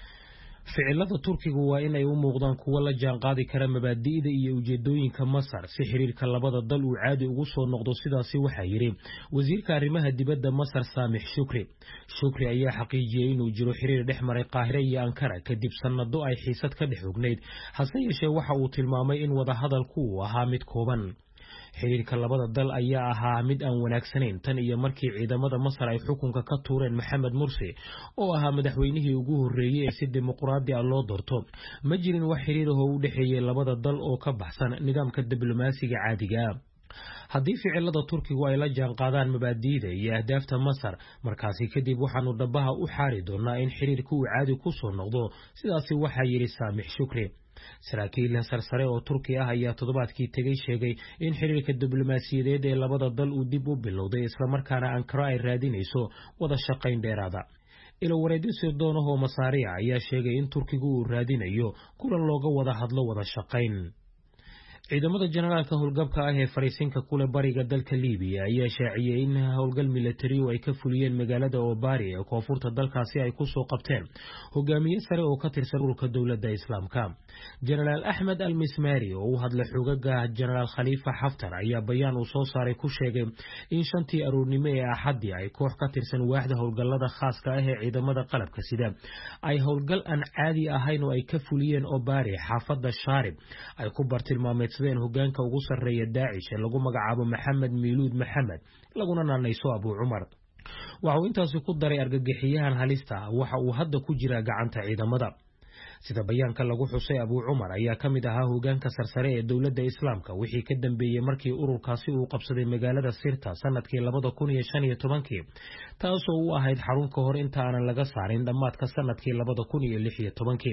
ficilada Turkigu waa in ay u muuqdaan kuwa la jaan qaadi kara mabaadi'da iyo ujeedooyinka Masar si xiriirka labada dal uu caadi ugu soo noqdo. sidaas waxa yiri wasiirka arrimaha dibadda Masar Samih Shukri. Shukri ayaa xaqiijiyay inuu jiro xiriir dhexmaray Qaahire iyo Ankara kadib sanado ay xiisad ka dhex ogneyd hase yeeshee waxa uu tilmaamay in wada hadalku uu ahaa mid kooban. xiriirka labada dal ayaa ahaa mid aan wanaagsanayn tan iyo markii ciidamada Masar ay xukunka ka tuureen Maxamed Mursi oo ahaa madaxweynihii ugu horeeyay ee si dimuqraadi ah loo doorto. ma jirin wax xiriir ah oo u dhaxeeyay labada dal oo ka baxsan nidaamka diblomaasiga caadiga ah. haddii ficilada Turkigu ay la jaan qaadaan mabaadi'da iyo ahdaafta Masar markaasi kadib waxaanu dhabaha u xaari doonaa in xiriirku uu caadi ku soo noqdo. sidaas waxa yiri Samih Shukri. saraakiil sarsare oo Turki ah ayaa toddobaadkii tagay sheegay in xiriirka diblomaasiyadeed ee labada dal uu dib u bilowday isla markaana Ankara ay raadinayso wada shaqayn dheeraada. ilo wareedyo sirdoon oo Masaariya ayaa sheegay in Turkigu uu raadinayo kulan looga wada hadlo wada shaqayn. ciidamada generaalka howlgabka ah ee fariisinka kule bariga dalka Liibiya ayaa shaaciyay in howlgal militari ay ka fuliyeen magaalada Obari ee koonfurta dalkaasi ay ku soo qabteen hogaamiye sare oo ka tirsan ururka dowladda Islaamka. Generaal Ahmed Al-Mismari oo u hadlay xogaga Generaal Khalifa Haftar ayaa bayaan uu soo saaray ku sheegay in shantii aroornimo ee Axadii ay koox ka tirsan waaxda howlgallada khaaska ah ee ciidamada qalabka sida ay howlgal aan caadi ahayn oo ay ka fuliyeen Obari xaafadda Sharib ay ku bartilmaameed hogaanka ugu sarreeya Daacish ee lagu magacaabo Maxamed Miluud Maxamed laguna naanayso Abu Umar. waxa uu intaas ku daray argagixiyahan halista waxa uu hadda ku jira gacanta ciidamada. sida bayaanka lagu xusay Abu Umar ayaa kamid ahaa hogaanka sarsare ee dowladda Islaamka wixii ka dambeeyay markii ururkaasi uu qabsaday magaalada Sirta sanadkii laba kun iyo shan iyo toban taasoo u ahayd xarun ka hor inta aan laga saarin dhamaadka sanadkii laba kun iyo lix iyo toban.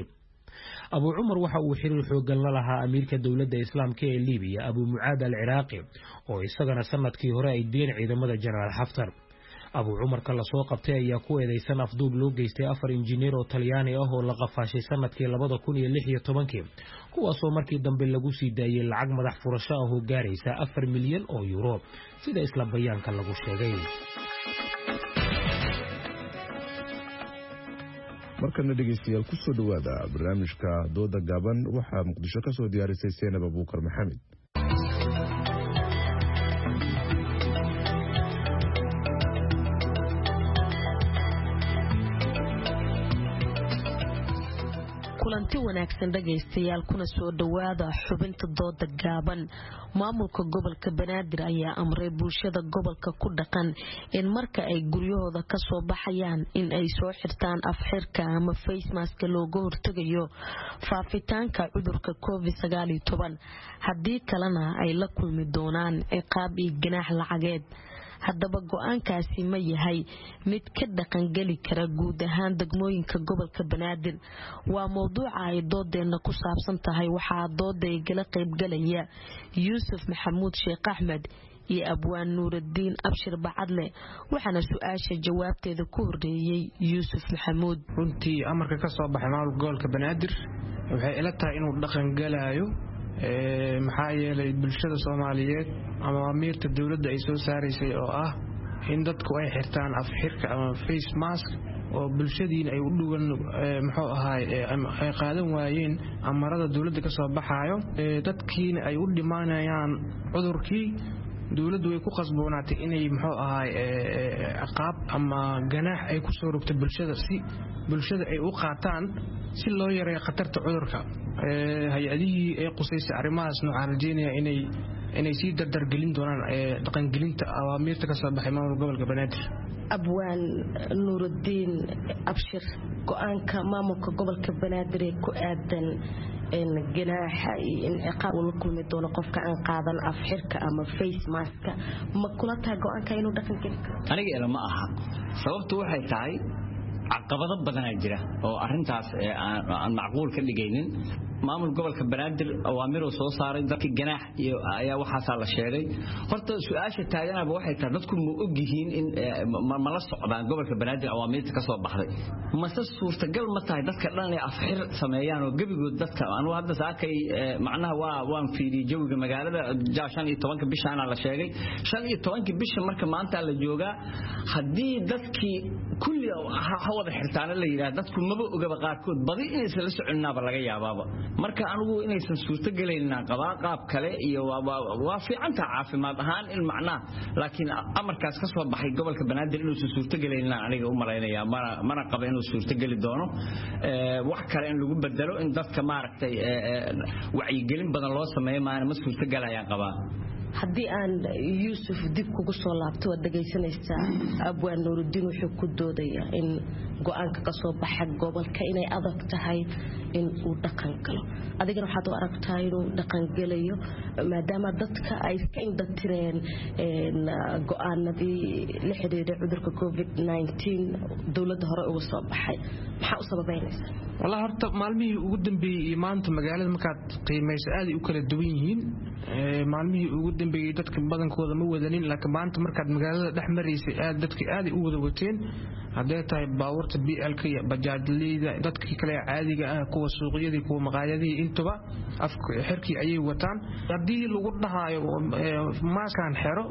Abu Umar waxa uu xiriir xoogan la lahaa amiirka dowladda Islaamka ee Liibiya Abu Muaad al-Iraqi oo isagana sanadkii hore ay diin ciidamada Generaal Haftar. Abu Umar kala soo qabtay ayaa ku eedeysan afduub loo geystay afar injineer oo Talyaani ah oo la qafaashay sanadkii laba kun iyo lix iyo toban kuwaas oo markii dambe lagu sii daayay lacag madax furasho ah oo gaaraysa afar milyan oo euro sida isla bayaanka lagu sheegay. markana dhegeystayaal ku soo dhawaada barnaamijka dooda gaaban waxaa Muqdisho ka soo diyaarisay Seenab Abuukar Maxamed. kulanti wanaagsan dhageystayaal kuna soo dhawaada xubinta dooda gaaban. maamulka gobolka Banaadir ayaa amray bulshada gobolka ku dhaqan in marka ay guryahooda ka soo baxayaan in ay soo xirtaan afxirka ama face mask looga hortagayo faafitaanka cudurka covid sagaal iyo toban haddii kalena ay la kulmi doonaan ciqaab iyo ganaax lacageed. haddaba go-aankaasi ma yahay mid ka dhaqangeli kara guud ahaan degmooyinka gobolka banaadir waa mowduuca ay doodeenna ku saabsan tahay waxaa dooda igala qaybgalaya yuusuf maxamuud sheekh axmed iyo abwaan nuurudiin abshir bacadle waxaana su-aasha jawaabteeda ku horeeyey yuusuf maxamuud. runtii amarka ka soo baxay maamulka gobolka banaadir waxay ila tahay inuu dhaqangalayo maxaa yeelay bulshada soomaaliyeed ama amiirta dowladda ay soo saaraysay oo ah in dadku ay xirtaan afxirka ama face mask oo bulshadiina ay u dhuwan muxuu ahaay ay qaadan waayeen amarada dowladda ka soo baxaayo dadkiina ay u dhimaanayaan cudurkii dowladdu way ku qasboonaatay inay muxuu ahaay ciqaab ama ganaax ay ku soo rogto bulshada si bulshada ay u qaataan si loo yareeyo khatarta cudurka hay-adihii ay qusaysay arrimahaasna waxaan rajeynayaa inay inay sii dardargelin doonaan dhaqangelinta awaamiirta ka soo baxay maamulka gobolka banaadir. abwaan nuurudiin abshir go-aanka maamulka gobolka banaadir ee ku aadan ganaaxa iyo in ciqaab uu la kulmi doono qofka aan qaadan afxirka ama face maska ma kula tahay go-aanka inuu dhaqan geli karo? aniga ila ma aha sababtu waxay tahay caqabado badan ay jira oo arintaas aan macquul ka dhigaynin maamul gobolka banaadir awaamir oo soo saaray dadka ganaax iyo ayaa waxa la sheegay horta su'aasha taaganaba waxay tahay dadku ma og yihiin in ma la socdaan gobolka banaadir awaamirta ka soo baxday mase suurtagal ma tahay dadka dhan ay afxir sameeyaan oo gabigood dadka anu hadda saakay macnaha waa waan fiiriyay jawiga magaalada shan iyo tobanka bishaan la sheegay shan iyo tobanka bisha marka maanta la joogaa hadii dadkii kulli wada xirtaan la yiraahdo dadku maba ogaba qaarkood badi inaysan la soconaaba laga yaabaaba marka anigu inaysan suurto galeynaa qabaa qaab kale iyo waa fiicanta caafimaad ahaan in macnaa laakiin amarkaas ka soo baxay gobolka banaadir inuu suurto galeynaa aniga u maleynaya mana mana qaba inuu suurto gali doono ee wax kale in lagu bedelo in dadka maaragtay wacyi gelin badan loo sameeyo maana ma suurto galaya qabaa. haddii aan yuusuf dib kugu soo laabto waad dhegaysanaysaa abwaan nuurudiin wuxuu ku doodayaa in go-aanka ka soo baxa gobolka inay adag tahay in uu dhaqan galo adigana waxaad u aragtaa inuu dhaqan galayo maadaama dadka ay iska indhatireen go-aanadii la xidhiidhay cudurka covid nineteen dowladda hore uga soo baxay maxaa u sababeynaysaa? والله horta maalmihii ugu dambeeyay iyo maanta magaalada markaad qiimayso aad ay u kala duwan yihiin ee maalmihii ugu dambeeyay dadka badankooda ma wadanin laakiin maanta markaad magaalada dhex mareysay aad dadka aad ay u wada wateen haday tahay baawarta B L ka iyo bajaajleyda dadkii kale caadiga ah kuwa suuqyadii kuwa maqaayadii intuba afka xirkii ayay wataan hadii lagu dhahayo maaskan xiro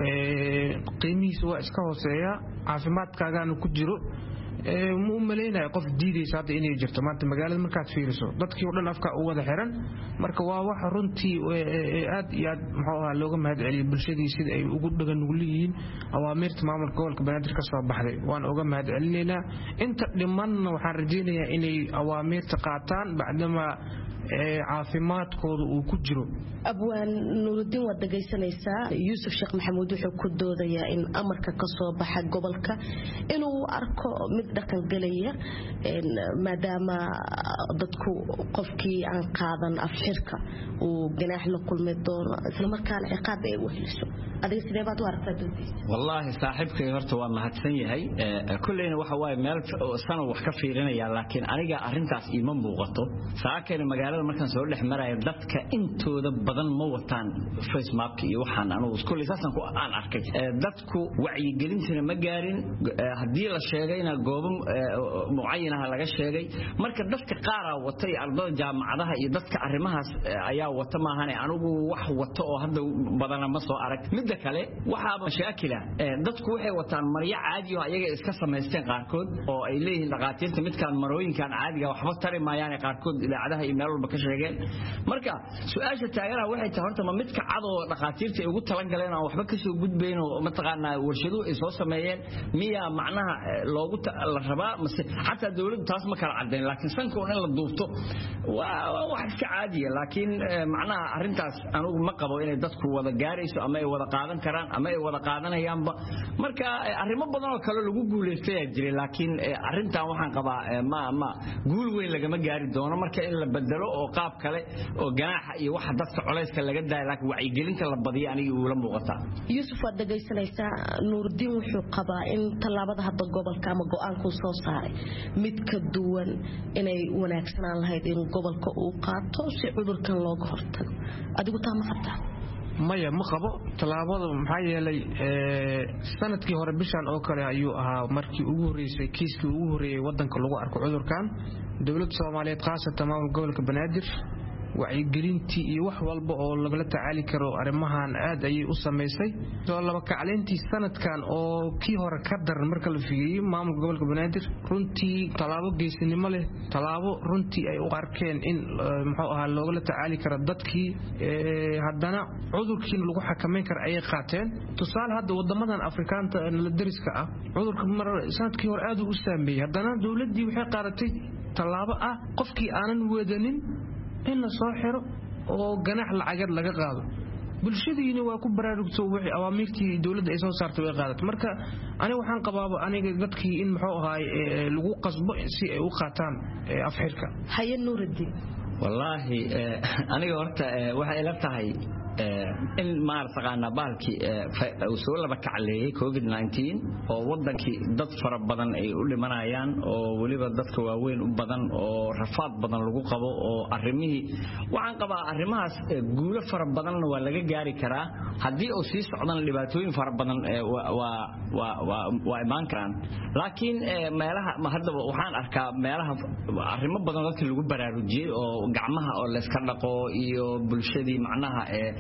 ee qiimihiisa waa iska hooseeya caafimaadkaagana ku jiro ee mu maleynaa qof diidaysa hadda inay jirto maanta magaalada markaad fiiriso dadkii oo dhan afka u wada xiran marka waa wax runtii aad iyo aad muxuu ahaa looga mahad celiyo bulshadii sida ay ugu dhagan ugu leeyihiin awaamirta maamulka gobolka banaadir ka soo baxday waan uga mahad celinaynaa inta dhimanna waxaan rajaynayaa inay awaamirta qaataan bacdama caafimaadkooda uu ku jiro. abwaan nuurudiin waad dhegaysanaysaa yuusuf sheekh maxamuud wuxuu ku doodayaa in amarka ka soo baxa gobolka inuu arko mid dhaqan galaya maadaama dadku qofkii aan qaadan afxirka uu ganaax la kulmi doono isla markaana ciqaab ay u heliso adiga sidee baad u aragtaa doodiisa? wallaahi saaxiibkay horta waa mahadsan yahay kulleyna waxa waaye meel sana wax ka fiirinaya laakiin aniga arrintaas ima muuqato saakayna magaalada markaan soo dhex marayo dadka intooda badan ma wataan face mask iyo waxaan anigu kulli saasan ku aan arkay dadku wacyi gelintina ma gaarin hadii la sheegayna goobo mucayyanaha laga sheegay marka dadka qaar ah watay ardada jaamacadaha iyo dadka arrimahaas ayaa wata maahan anigu wax wato oo hadda badan ma soo arag mid kale waxa mashaakila dadku waxay wataan maryo caadi ah ayaga iska sameysteen qaarkood oo ay leeyihiin dhaqaatiirta midkaan marooyinkan caadiga waxba tari maayaan qaarkood ilaacadaha iyo meel walba ka sheegeen marka su'aasha taagana waxay tahay horta ma midka cad oo dhaqaatiirta ay ugu talan galeen oo waxba ka soo gudbeen oo mataqaana warshaduhu ay soo sameeyeen miya macnaha loogu la rabaa mise xataa dawladdu taas ma kala cadeyn laakiin sanka in la duubto waa wax iska caadi ah laakiin macnaha arintaas anigu ma qabo inay dadku wada gaarayso ama ay wada qaadan karaan ama ay wada qaadanayaanba marka arrimo badan oo kale lagu guuleystay jiray laakiin arrintan waxaan qabaa ma ma guul weyn lagama gaari doono marka in la bedelo oo qaab kale oo ganaaxa iyo waxa dadka culayska laga daayo laakiin wacyigelinta la badiyo aniga uu la muuqata Yusuf waad dhageysanaysaa Nuurdiin wuxuu qabaa in talaabada hadda gobolka ama go'aanku soo saaray mid ka duwan inay wanaagsanaan lahayd in gobolka uu qaato si cudurkan looga hortago adigu taa ma qabtaa maya ma qabo talaabada maxaa yeelay ee sanadkii hore bishan oo kale ayuu ahaa markii ugu horeysay kiiskii ugu horeeyay wadanka lagu arko cudurkan dawladda Soomaaliyeed qaasatan maamulka gobolka Banaadir wacyigelintii iyo wax walba oo lagala tacaali karo arrimahan aad ayay u sameysay soo laba kacleyntii sanadkan oo kii hore ka daran marka la fiiriyo maamulka gobolka Banaadir runtii talaabo geesinimo leh talaabo runtii ay u arkeen in muxuu ahaa looga tacaali karo dadkii haddana cudurkiina lagu xakameyn karo ay qaateen tusaale hadda wadamadan Afrikaanta la dariska ah cudurka mar sanadkii hore aad u saameeyay haddana dawladii waxay qaadatay talaabo ah qofkii aanan wadanin in la soo xiro oo ganax lacag laga qaado bulshadiina waa ku baraarugto wixii awaamirtii dawladda ay soo saartay way qaadatay marka aniga waxaan qabaaba aniga dadkii in muxuu ahaay lagu qasbo si ay u qaataan afxirka haye Nuurdiin wallahi aniga horta waxa ila tahay in maartaqaana baalki uu soo laba kacleeyay covid nineteen oo wadankii dad fara badan ay u dhimanayaan oo waliba dadka waaweyn u badan oo rafaad badan lagu qabo oo arrimihii waxaan qabaa arrimahaas guulo fara badan waa laga gaari karaa hadii uu sii socdaan dhibaatooyin fara badan waa waa waa imaan karaan laakiin meelaha hadda waxaan arkaa meelaha arrimo badan dadka lagu baraarujiyay oo gacmaha oo la iska dhaqo iyo bulshadii macnaha ee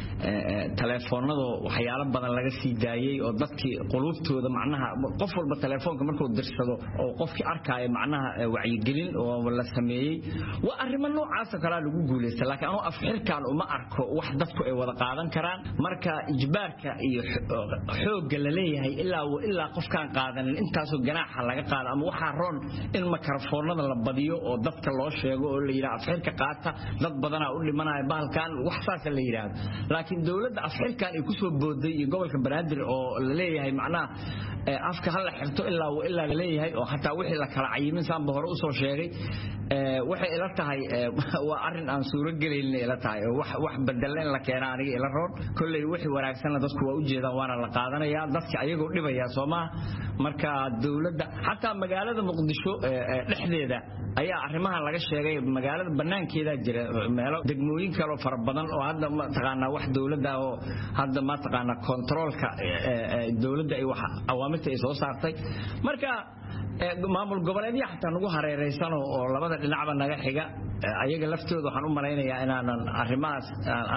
telefoonada waxyaalo badan laga sii daayay oo dadkii qulubtooda macnaha qof walba telefoonka markuu dirsado oo qofkii arkaayo macnaha wacyigelin oo la sameeyay waa arrimo noocaas kale lagu guuleystay laakiin anu afxirkan uma arko wax dadku ay wada qaadan karaan marka ijbaarka iyo xoogga la leeyahay ilaa ilaa qofkan qaadanin intaasoo ganaaxa laga qaado ama waxa roon in makarafoonada la badiyo oo dadka loo sheego oo la yiraahdo afxirka qaata dad badan u dhimanaya bahalkan wax saas la yiraahdo laakiin dawladda afxirkan ay ku soo booday iyo gobolka Banaadir oo la leeyahay macnaha afka hal xirto ilaa ilaa la leeyahay oo hatta wixii la kala cayimin saanba hore u soo sheegay waxay ila tahay waa arin aan suuro galeyn ila tahay wax wax bedeleen la keenay aniga ila roon kulay wixii wanaagsan dadku waa u jeedaan waana la qaadanaya dadka ayagoo dhibaya Soomaa marka dawladda hatta magaalada Muqdisho dhexdeeda ayaa arrimaha laga sheegay magaalada banaankeeda jira meelo degmooyin kale oo fara badan oo hadda ma taqaana wax dawladda oo hadda ma taqaana controlka dawladda ay wax awaamirta ay soo saartay marka maamul goboleedyo xataa nagu hareereysan oo labada dhinacba naga xiga ayaga laftooda waxaan u malaynayaa inaanan arrimahaas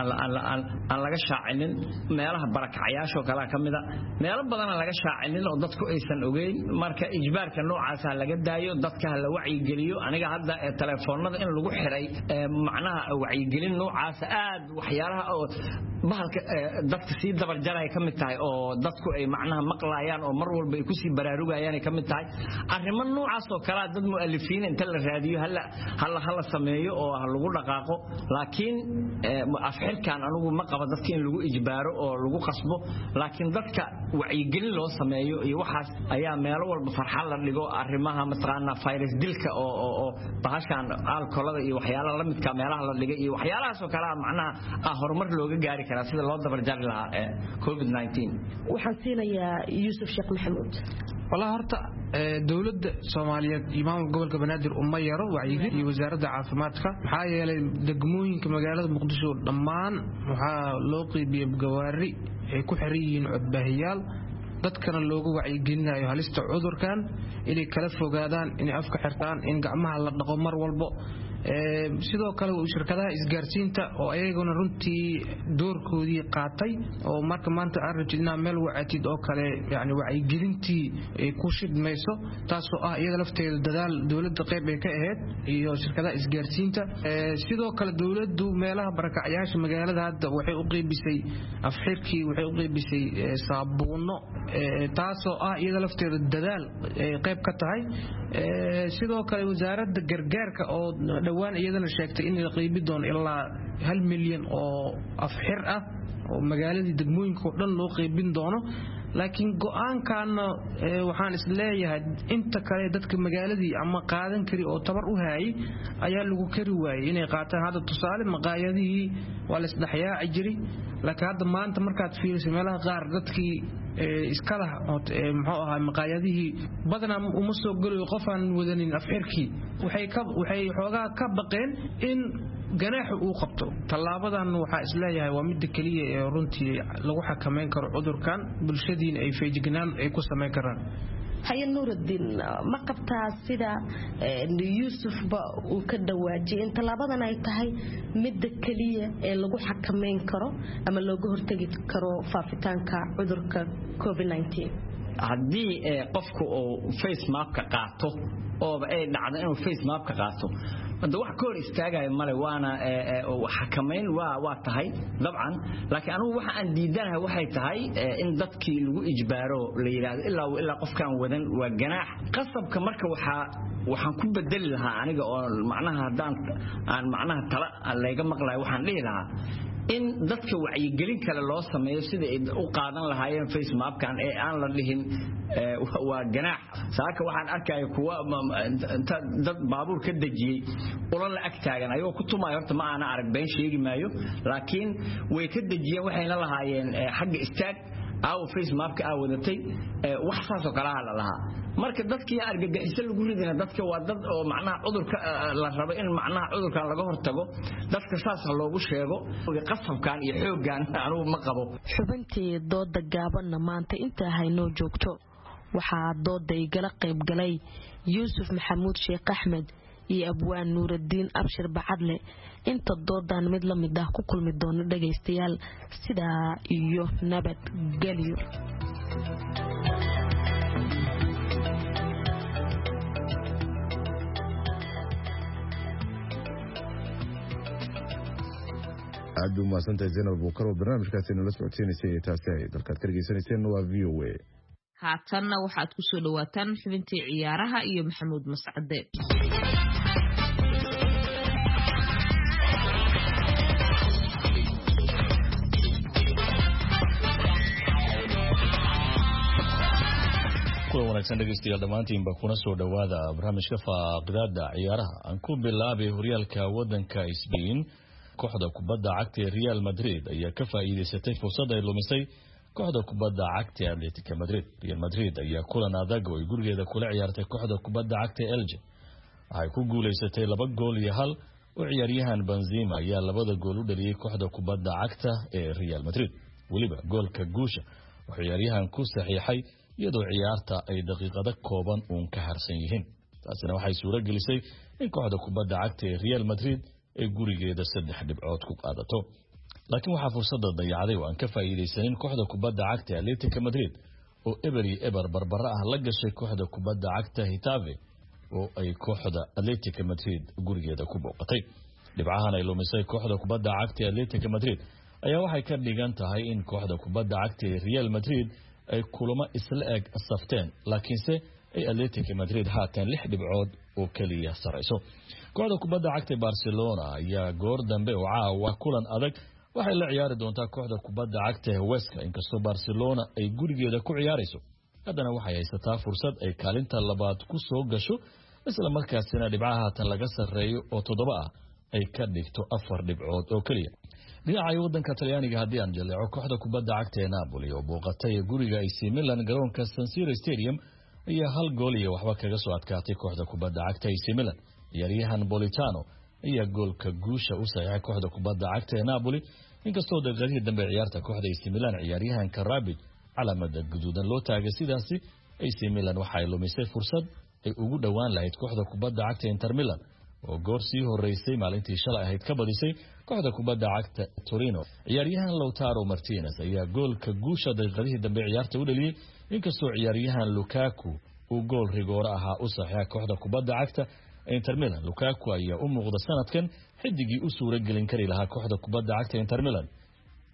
aan laga shaacinin meelaha barakacayaasho kale kamida meelo badan laga shaacinin oo dadku aysan ogeyn marka ijbaarka noocaas laga daayo dadka la wacyi geliyo aniga hadda telefoonada in lagu xiray macnaha wacyi gelin noocaas aad waxyaalaha oo bahalka dadka si dabar jaray kamid tahay oo dadku ay macnaha maqlaayaan oo mar walba ay ku sii baraarugayaan ay kamid tahay arrimo noocaas oo kala dad mu'allifiin inta la raadiyo hala hala hala sameeyo oo lagu dhaqaaqo laakiin afxirkan anigu ma qaba dadka in lagu ijbaaro oo lagu qasbo laakiin dadka wacyigelin loo sameeyo iyo waxaas ayaa meel walba farxad la dhigo arrimaha matqaana virus dilka oo oo bahashan alkoolada iyo waxyaalaha la midka meelaha la dhigay iyo waxyaalahaas oo kala macnaha horumar looga gaari kara sida loo dabar jari lahaa covid nineteen waxaan siinayaa Yusuf Sheekh Maxamuud والله هرتا دولة Soomaaliyeed iyo maamulka gobolka Banaadir uma yaro wacyiga iyo wasaaradda caafimaadka maxaa yeelay degmooyinka magaalada Muqdisho dhammaan waxa loo qiibiyay gawaari ay ku xiran yihiin codbaahiyaal dadkana loogu wacyigelinayo halista cudurkan inay kala fogaadaan inay afka xirtaan in gacmaha la dhaqo mar walba sidoo kale shirkadaha isgaarsiinta oo ayaguna runtii doorkoodii qaatay oo marka maanta aan rajidnaa meel wacatid oo kale yani wacyigelintii ay ku shidmayso taasoo ah iyada lafteeda dadaal dawladda qayb ay ka ahayd iyo shirkadaha isgaarsiinta sidoo kale dawladdu meelaha barakacayaasha magaalada hadda waxay u qeybisay afxirkii waxay u qeybisay saabuuno taasoo ah iyada lafteeda dadaal ay qayb ka tahay sidoo kale wasaaradda gargaarka oo dhawaan iyadana sheegtay in la qaybi doono ilaa hal milyan oo afxir ah oo magaaladii degmooyinka oo dhan loo qaybin doono laakiin go'aankaana waxaan is leeyahay inta kale dadka magaaladii ama qaadan kari oo tabar u hayay ayaa lagu kari waayay inay qaataan hadda tusaale maqaayadihii waa la isdhaxyaaci jiray laakiin hadda maanta markaad fiiriso meelaha qaar dadkii iskala muxuu ahaa maqaayadihii badanaa uma soo galayo qof aan wadanin afxirkii waxay ka waxay xoogaa ka baqeen in ganaaxa uu qabto tallaabadan waxaa is leeyahay waa midda kaliya ee runtii lagu xakameyn karo cudurkan bulshadiina ay feejignaan ay ku sameyn karaan haye nuuruddin ma qabtaa sida yuusufba uu ka dhawaajiyay in tallaabadan ay tahay midda kaliya ee lagu xakameyn karo ama looga hortegi karo faafitaanka cudurka covid nineteen haddii qofku uu face mapka qaato oo ay dhacdo inuu face mapka qaato wada wax koor istaagay male waana xakameyn waa waa tahay dabcan laakiin anigu waxa aan diidanahay waxay tahay in dadkii lagu ijbaaro la yiraahdo ilaa ilaa qofkan wadan waa ganaax qasabka marka waxa waxaan ku bedeli lahaa aniga oo macnaha hadaan aan macnaha tala leega maqlay waxaan dhihi lahaa in dadka wacyigelin kale loo sameeyo sida ay u qaadan lahaayeen face mapkan ee aan la dhihin waa ganaax saaka waxaan arkay kuwa dad baabuur ka dajiyay ula la agtaagan ayuu ku tumay horta ma ana arag been sheegi maayo laakiin way ka dajiyeen waxayna lahaayeen xagga istaag aw face mapka aa wadatay wax saas oo kala la lahaa marka dadkii argagaxisay lagu ridina dadka waa dad oo macnaha cudurka la rabo in macnaha cudurkan laga hortago dadka saas loogu sheego qasabkan iyo xoogan anigu ma qabo xubintii dooda gaabanna maanta inta haynoo joogto waxaa dooda igala qayb galay yuusuf maxamuud sheekh axmed iyo abwaan nuuruddin abshir bacadle inta doodan mid la mid ah ku kulmi doono dhagaystayaal sidaa iyo nabad gelyo aad u maasantahay Zainab Buukar oo barnaamijkaasi nala socodsiinaysay taasi ay dalkaad ka dhageysaneyseen waa V O A haatanna waxaad ku soo dhawaataan xubintii ciyaaraha iyo Maxamuud Mascade kuwa wanaagsan dhageystayaal dhamaantiinba kuna soo dhawaada barnaamijka faaqidaada ciyaaraha aan ku bilaabay horyaalka wadanka Spain kooxda kubadda cagta ee Real Madrid ayaa ka faa'iideysatay fursad ay lumisay kooxda kubadda cagta ee Atletico Madrid. Real Madrid ayaa kulan adag oo ay gurigeeda kula ciyaartay kooxda kubadda cagta ee Elche waxay ku guuleysatay laba gool iyo hal oo ciyaaryahan Benzema ayaa labada gool u dhaliyay kooxda kubadda cagta ee Real Madrid. waliba goolka guusha wuxuu ciyaaryahan ku saxiixay iyadoo ciyaarta ay daqiiqado kooban uun ka harsan yihiin. taasina waxay suura gelisay in kooxda kubadda cagta ee Real Madrid ay gurigeeda saddex dhibcood ku qaadato. laakiin waxa fursada dayacday oo aan ka faa'iideysanin kooxda kubadda cagta ee Atletico Madrid oo Ebery Eber barbara ah la gashay kooxda kubadda cagta Getafe oo ay kooxda Atletico Madrid gurigeeda ku booqatay. dhibcahan ay lumisay kooxda kubadda cagta ee Atletico Madrid ayaa waxay ka dhigan tahay in kooxda kubadda cagta ee Real Madrid ay kulamo isla eg safteen laakiinse ay Atletico Madrid haatan lix dhibcood oo kaliya sareyso. kooxda kubadda cagta Barcelona ayaa goor dambe oo caawa kulan adag waxay la ciyaari doontaa kooxda kubadda cagta ee Huesca inkastoo Barcelona ay gurigeeda ku ciyaarayso. haddana waxay haysataa fursad ay kaalinta labaad ku soo gasho isla markaasina dhibcaha haatan laga sareeyo oo toddoba ah ay ka dhigto afar dhibcood oo kaliya. dhinaca wadanka Talyaaniga haddii aan jaleeco kooxda kubadda cagta ee Napoli oo booqatay guriga A C Milan garoonka San Siro Stadium ayaa hal gool iyo waxba kaga soo adkaatay kooxda kubadda cagta A C Milan. ciyaaryahan Politano ayaa goolka guusha u saxiixay kooxda kubadda cagta ee Napoli inkastoo daqiiqadii dambe ciyaarta kooxda A C Milan ciyaaryahan Karabic calaamada guduudan loo taagay sidaasi A C Milan waxay lumisay fursad ay ugu dhawaan lahayd kooxda kubadda cagta Inter Milan oo goor sii horeysay maalintii shalay ahayd ka badisay kooxda kubadda cagta Torino. ciyaaryahan Lautaro Martinez ayaa goolka guusha daqiiqadii dambe ciyaarta u dhaliyay inkastoo ciyaaryahan Lukaku uu gool rigoora ahaa u saxiixay kooxda kubadda cagta Inter Milan. Lukaku ayaa u muuqda sanadkan xidigii u suura gelin kari lahaa kooxda kubadda cagta Inter Milan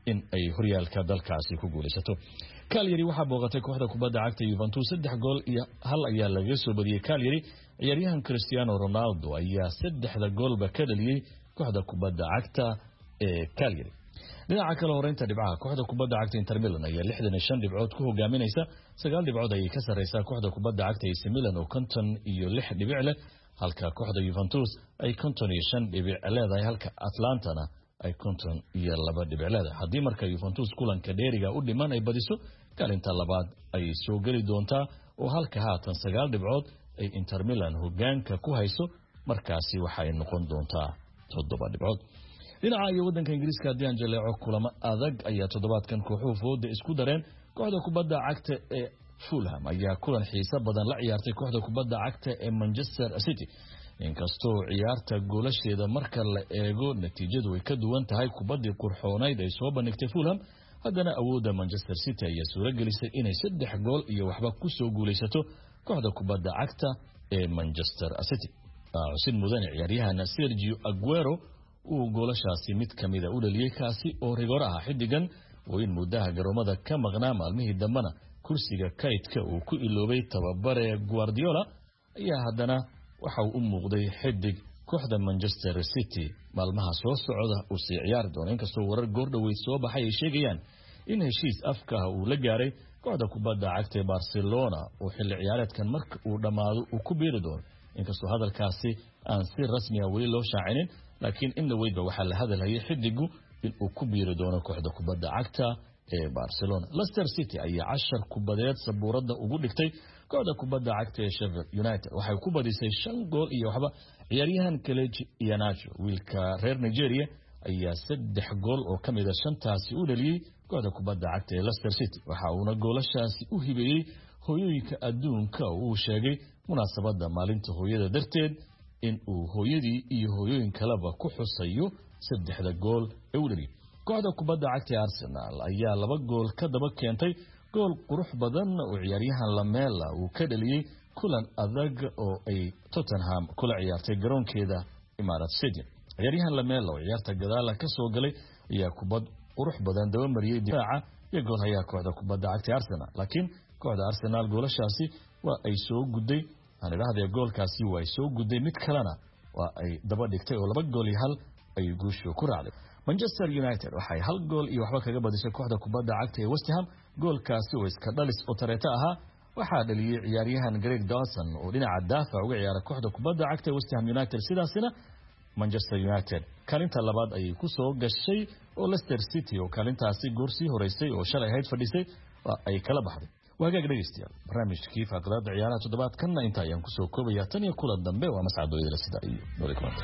in ay horyaalka dalkaasi ku guulaysato. Cagliari waxaa booqatay kooxda kubadda cagta Juventus saddex gool iyo hal ayaa laga soo badiyay Cagliari. ciyaaryahan Cristiano Ronaldo ayaa saddexda goolba ka dhaliyay kooxda kubadda cagta ee Cagliari. dhinaca kale horeynta dhibcaha kooxda kubadda cagta Inter Milan ayaa lixdan iyo shan dhibcood ku hogaaminaysa, sagaal dhibcood ayay ka sareysaa kooxda kubadda cagta A C Milan oo konton iyo lix dhibic leh, halka kooxda Juventus ay konton iyo shan dhibic leedahay, halka Atlantana ay konton iyo laba dhibic leedahay. haddii marka Juventus kulanka dheeriga u dhiman ay badiso, kaalinta labaad ay soo geli doontaa oo halka haatan sagaal dhibcood ay Inter Milan hogaanka ku hayso, markaasi waxay noqon doontaa toddoba dhibcood. dhinaca iyo wadanka Ingiriiska haddii aan jaleeco kulamo adag ayaa toddobaadkan kooxuhu fooda isku dareen. kooxda kubadda cagta ee Fulham ayaa kulan xiiso badan la ciyaartay kooxda kubadda cagta ee Manchester City. inkastoo ciyaarta goolasheeda marka la eego natiijadu way ka duwan tahay kubaddii qurxoonayd ay soo bandhigtay Fulham, haddana awoodda Manchester City ayaa suuragelisay inay saddex gool iyo waxba ku soo guulaysato kooxda kubadda cagta ee Manchester City. xusid mudane ciyaaryahan Sergio Aguero uu goolashaasi mid kamida u dhaliyay, kaasi oo rigoor ah xidigan oo in muddaha garoomada ka maqnaa maalmihii dambana kursiga kaydka uu ku iloobay tababare Guardiola ayaa haddana waxa uu u muuqday xidig kooxda Manchester City maalmaha soo socda uu sii ciyaari doono. inkastoo warar goordhaweyd soo baxay ay sheegayaan in heshiis afka uu la gaaray kooxda kubadda cagta ee Barcelona oo xilli ciyaareedkan marka uu dhammaado uu ku biiri doono, inkastoo hadalkaasi aan si rasmi ah weli loo shaacinin, laakiin inna weydba waxaa la hadalhayay xidigu in uu ku biiri doono kooxda kubadda cagta ee Barcelona. Leicester City ayaa cashar kubadeed sabuuradda ugu dhigtay kooxda kubadda cagta ee Sheffield United, waxay ku badisay shan gool iyo waxba. ciyaaryahan Kelechi Iheanacho wiilka reer Nigeria ayaa saddex gool oo kamid ah shantaasi u dhaliyay kooxda kubadda cagta ee Leicester City, waxa uuna goolashaasi u hibeeyay hooyooyinka adduunka uu sheegay munaasabadda maalinta hooyada darteed in uu hooyadii iyo hooyooyin kaleba ku xusayo saddexda gool ee u dhaliyay. kooxda kubadda cagta ee Arsenal ayaa laba gool ka daba keentay gool qurux badan oo ciyaaryahan Lamela uu ka dhaliyay kulan adag oo ay Tottenham kula ciyaartay garoonkeeda Emirates Stadium. ciyaaryahan Lamela oo ciyaarta gadaala ka soo galay ayaa kubad qurux badan daba mariyay difaaca iyo gool hayaa kooxda kubadda cagta ee Arsenal, laakiin kooxda Arsenal goolashaasi waa ay soo guday aan idhaahdee goolkaasi waa ay soo guday mid kalena waa ay daba dhigtay oo laba gool iyo hal ay guushu ku raacday. Manchester United waxay hal gool iyo waxba kaga badisay kooxda kubadda cagta ee West Ham. goolkaasi oo iska dhalis oo tareeta ahaa waxaa dhaliyay ciyaaryahan Greg Dawson oo dhinaca daafac uga ciyaara kooxda kubadda cagta ee West Ham United. sidaasina Manchester United kaalinta labaad ayay ku soo gashay oo Leicester City oo kaalintaasi goorsii horeysay oo shalay ahayd fadhisay ay kala baxday. waagaag dhegeystayaal barnaamijkii faqraadda ciyaaraha toddobaadkanna inta ayaan kusoo koobayaa tan iyo kulan dambe waa mascado idila sida iyo nooli kulanta.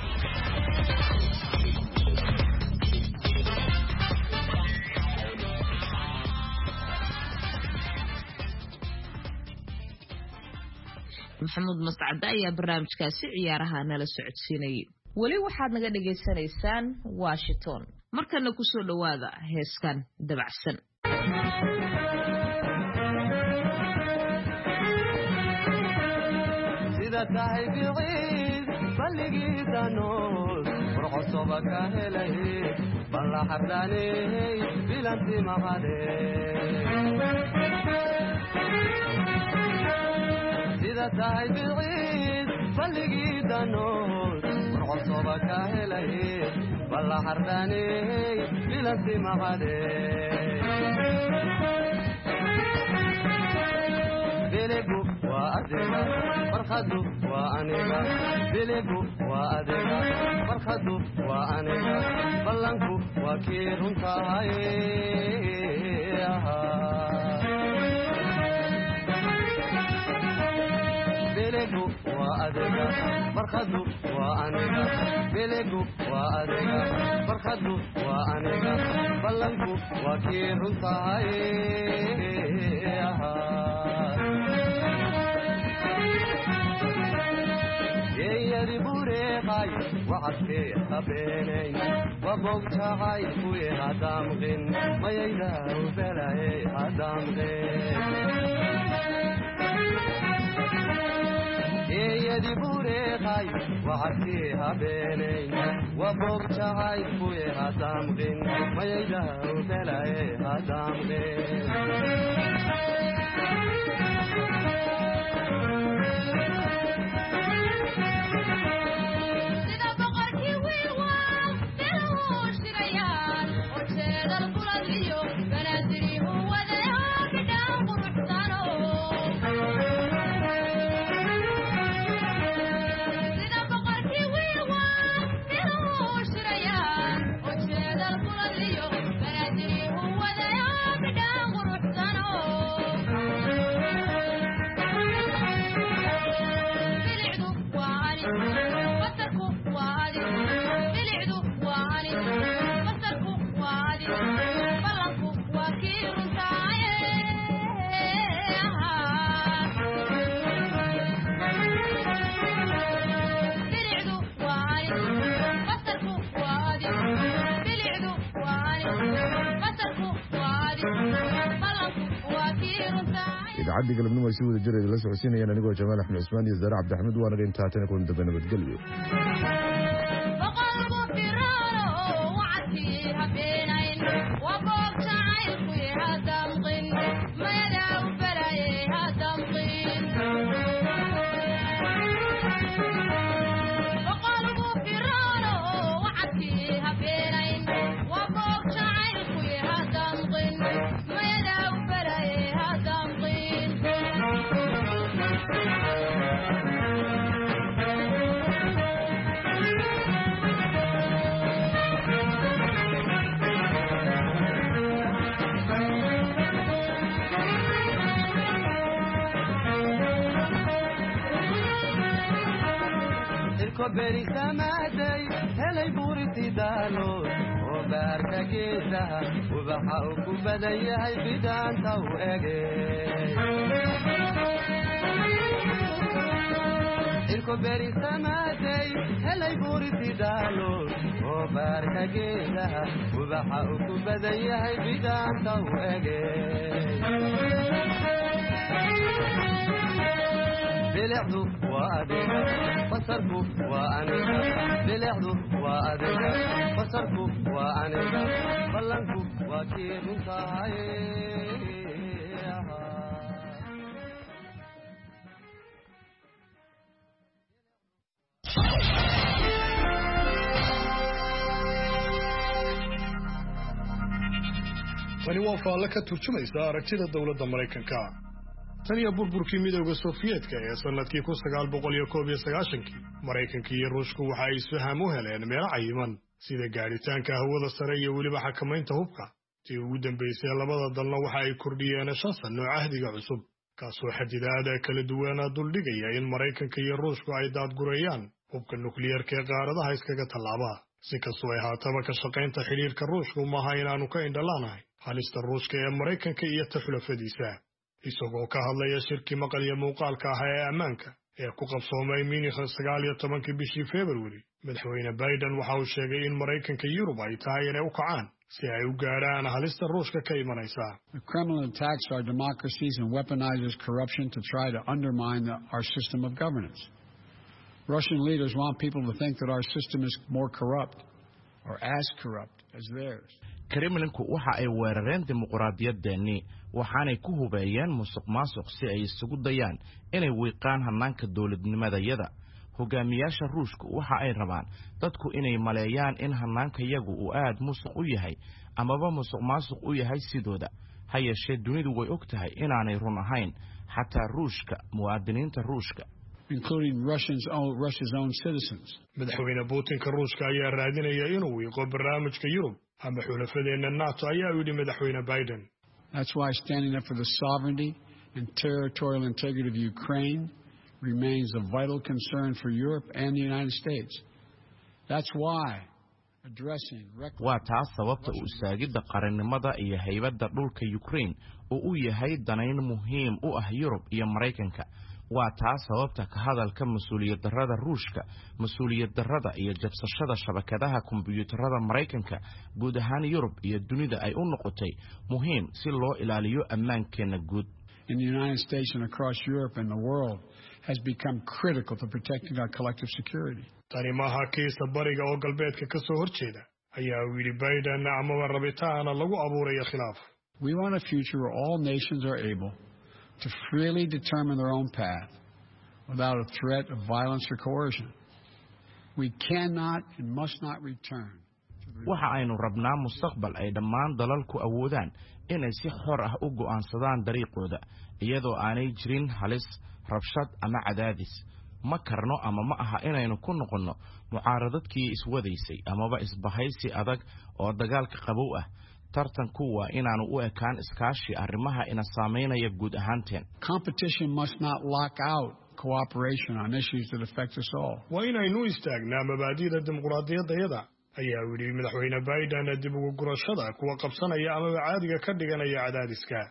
maxamuud mascade ayaa barnaamijkaasi ciyaaraha nala socodsiinayay. weli waxaad naga dhagaysanaysaan Washington, markana kusoo dhawaada heeskan dabacsan. sida tahay biciid balligiisa nool furcosoba ka helay balla xabdaaney bilanti mahade sida tahay biciid balligiisa nool furcosoba ka helay balla xabdaaney bilanti mahade biligu waa adiga farkhadu waa aniga biligu waa adiga farkhadu waa aniga ballanku waa kii runtahay biligu waa adiga farkhadu waa aniga biligu waa adiga farkhadu waa aniga ballanku waa kii runtahay yeeyadi bureeqay wacadkee habeenay wabogtacay kuye hadaamqin mayaydaau belaye hadaamqin geeyadi bureeqay wacadkii habeenayn wabogtacaydkuye hadaamqin mayaydaw belaye hadaamqin idaacadii galabnimo ay si wada jir la socodsiinayaan anigoo Jamaal Axmed Usmaan iyo Zara Cabdixamed waana intaatana ku inta nabadgelyo beri samaaday helay buuriti daalo oo baarka geesaha ubaxa uu ku badan yahay bidaanta u ege ilko beri samaaday helay buuriti daalo oo baarka geesaha ubaxa uu ku badan yahay bidaanta u ege bilicdu waa adiga basarku waa aniga bilicdu waa adiga basarku waa aniga ballanku waa kii runtahay tani waa faalle ka turjumaysa aragtida dowladda Maraykanka taniya burburkii midowga Soofiyeedka ee sanadkii kun sagaal boqol iyo koob iyo sagaashankii Maraykanka iyo Ruushku waxa ay isfaham u heleen meelo cayiman sida gaaritaanka hawada sare iyo weliba xakamaynta hubka tii ugu dambeysay labada dalna waxa ay kordhiyeen shan sano cahdiga cusub kaasoo xadidaada kala duwana duldhigaya in Maraykanka iyo Ruushku ay daadgureeyaan hubka nukliyeerka ee qaaradaha iskaga tallaaba si kastoo ay haataba ka shaqaynta xiriirka Ruushku maaha inaanu ka indhalaanahay halista Ruushka ee Maraykanka iyo taxulafadiisa isagoo ka hadlaya shirki maqal iyo muuqaalka ah ee ammaanka ee ku qabsoomay Munich sagaal iyo tobankii bishii February madaxweyne Biden waxa uu sheegay in Maraykanka iyo Yurub ay tahay inay u kacaan si ay u gaaraan halista Ruushka ka imanaysa. The Kremlin attacks our democracies and weaponizes corruption to try to undermine the, our system of governance. Russian leaders want people to think that our system is more corrupt or as corrupt as theirs. Kremlinku waxa ay weerareen dimuqraadiyadeennii waxaanay ku hubeeyeen musuqmaasuq si ay isugu dayaan inay wiiqaan hannaanka dowladnimadayada hogaamiyaasha Ruushku waxa ay rabaan dadku inay maleeyaan in hannaanka iyagu uu aad musuq u yahay amaba musuqmaasuq u yahay sidooda ha yeeshee dunidu way og tahay inaanay run ahayn xataa Ruushka muwaadiniinta Ruushka including Russians own Russia's own citizens. madaxweyne Putin-ka Ruushka ayaa raadinaya inuu wiiqo barnaamijka Yurub ama xulafadeenna NATO ayaa yidhi madaxweyne Biden. That's why standing up for the sovereignty and territorial integrity of Ukraine remains a vital concern for Europe and the United States. That's why addressing waa taas sababta u istaagidda qarannimada iyo haybadda dhulka Ukraine oo u yahay danayn muhiim u ah Yurub iyo Maraykanka. waa taas sababta ka hadalka mas'uuliyad darrada Ruushka mas'uuliyad darrada iyo jabsashada shabakadaha kombiyuutarada Maraykanka guud ahaan Yurub iyo dunida ay u noqotay muhiim si loo ilaaliyo ammaankeena guud. in the United States and across Europe and the world has become critical to protecting our collective security. tani maaha kiisa bariga oo galbeedka ka soo horjeeda ayaa uu yidhi Biden amaba rabitaana lagu abuurayo khilaaf. We want a future where all nations are able to freely determine their own path without a threat of violence or coercion. We cannot and must not return. waxa aynu rabnaa mustaqbal ay dhammaan dalalku awoodaan inay si xor ah u go'aansadaan dariiqooda iyadoo aanay jirin halis rabshad ama cadaadis ma karno ama ma aha inaynu ku noqonno mucaaradadkii iswadaysay amaba isbahaysi adag oo dagaalka qabow ah tartanku waa inaanu u ekaan iskaashi arrimaha ina saameynaya guud ahaanteen. Competition must not lock out cooperation on issues that affect us all. waa inaynu istaagnaa mabaadi'da dimuqraadiyaddayada ayaa uu yidhi madaxweyne Biden dib ugu gurashada kuwa qabsanaya amaba caadiga ka dhiganaya cadaadiska.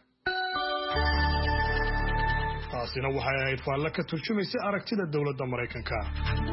taasina waxay ahayd faallo ka turjumaysa aragtida dowladda Maraykanka.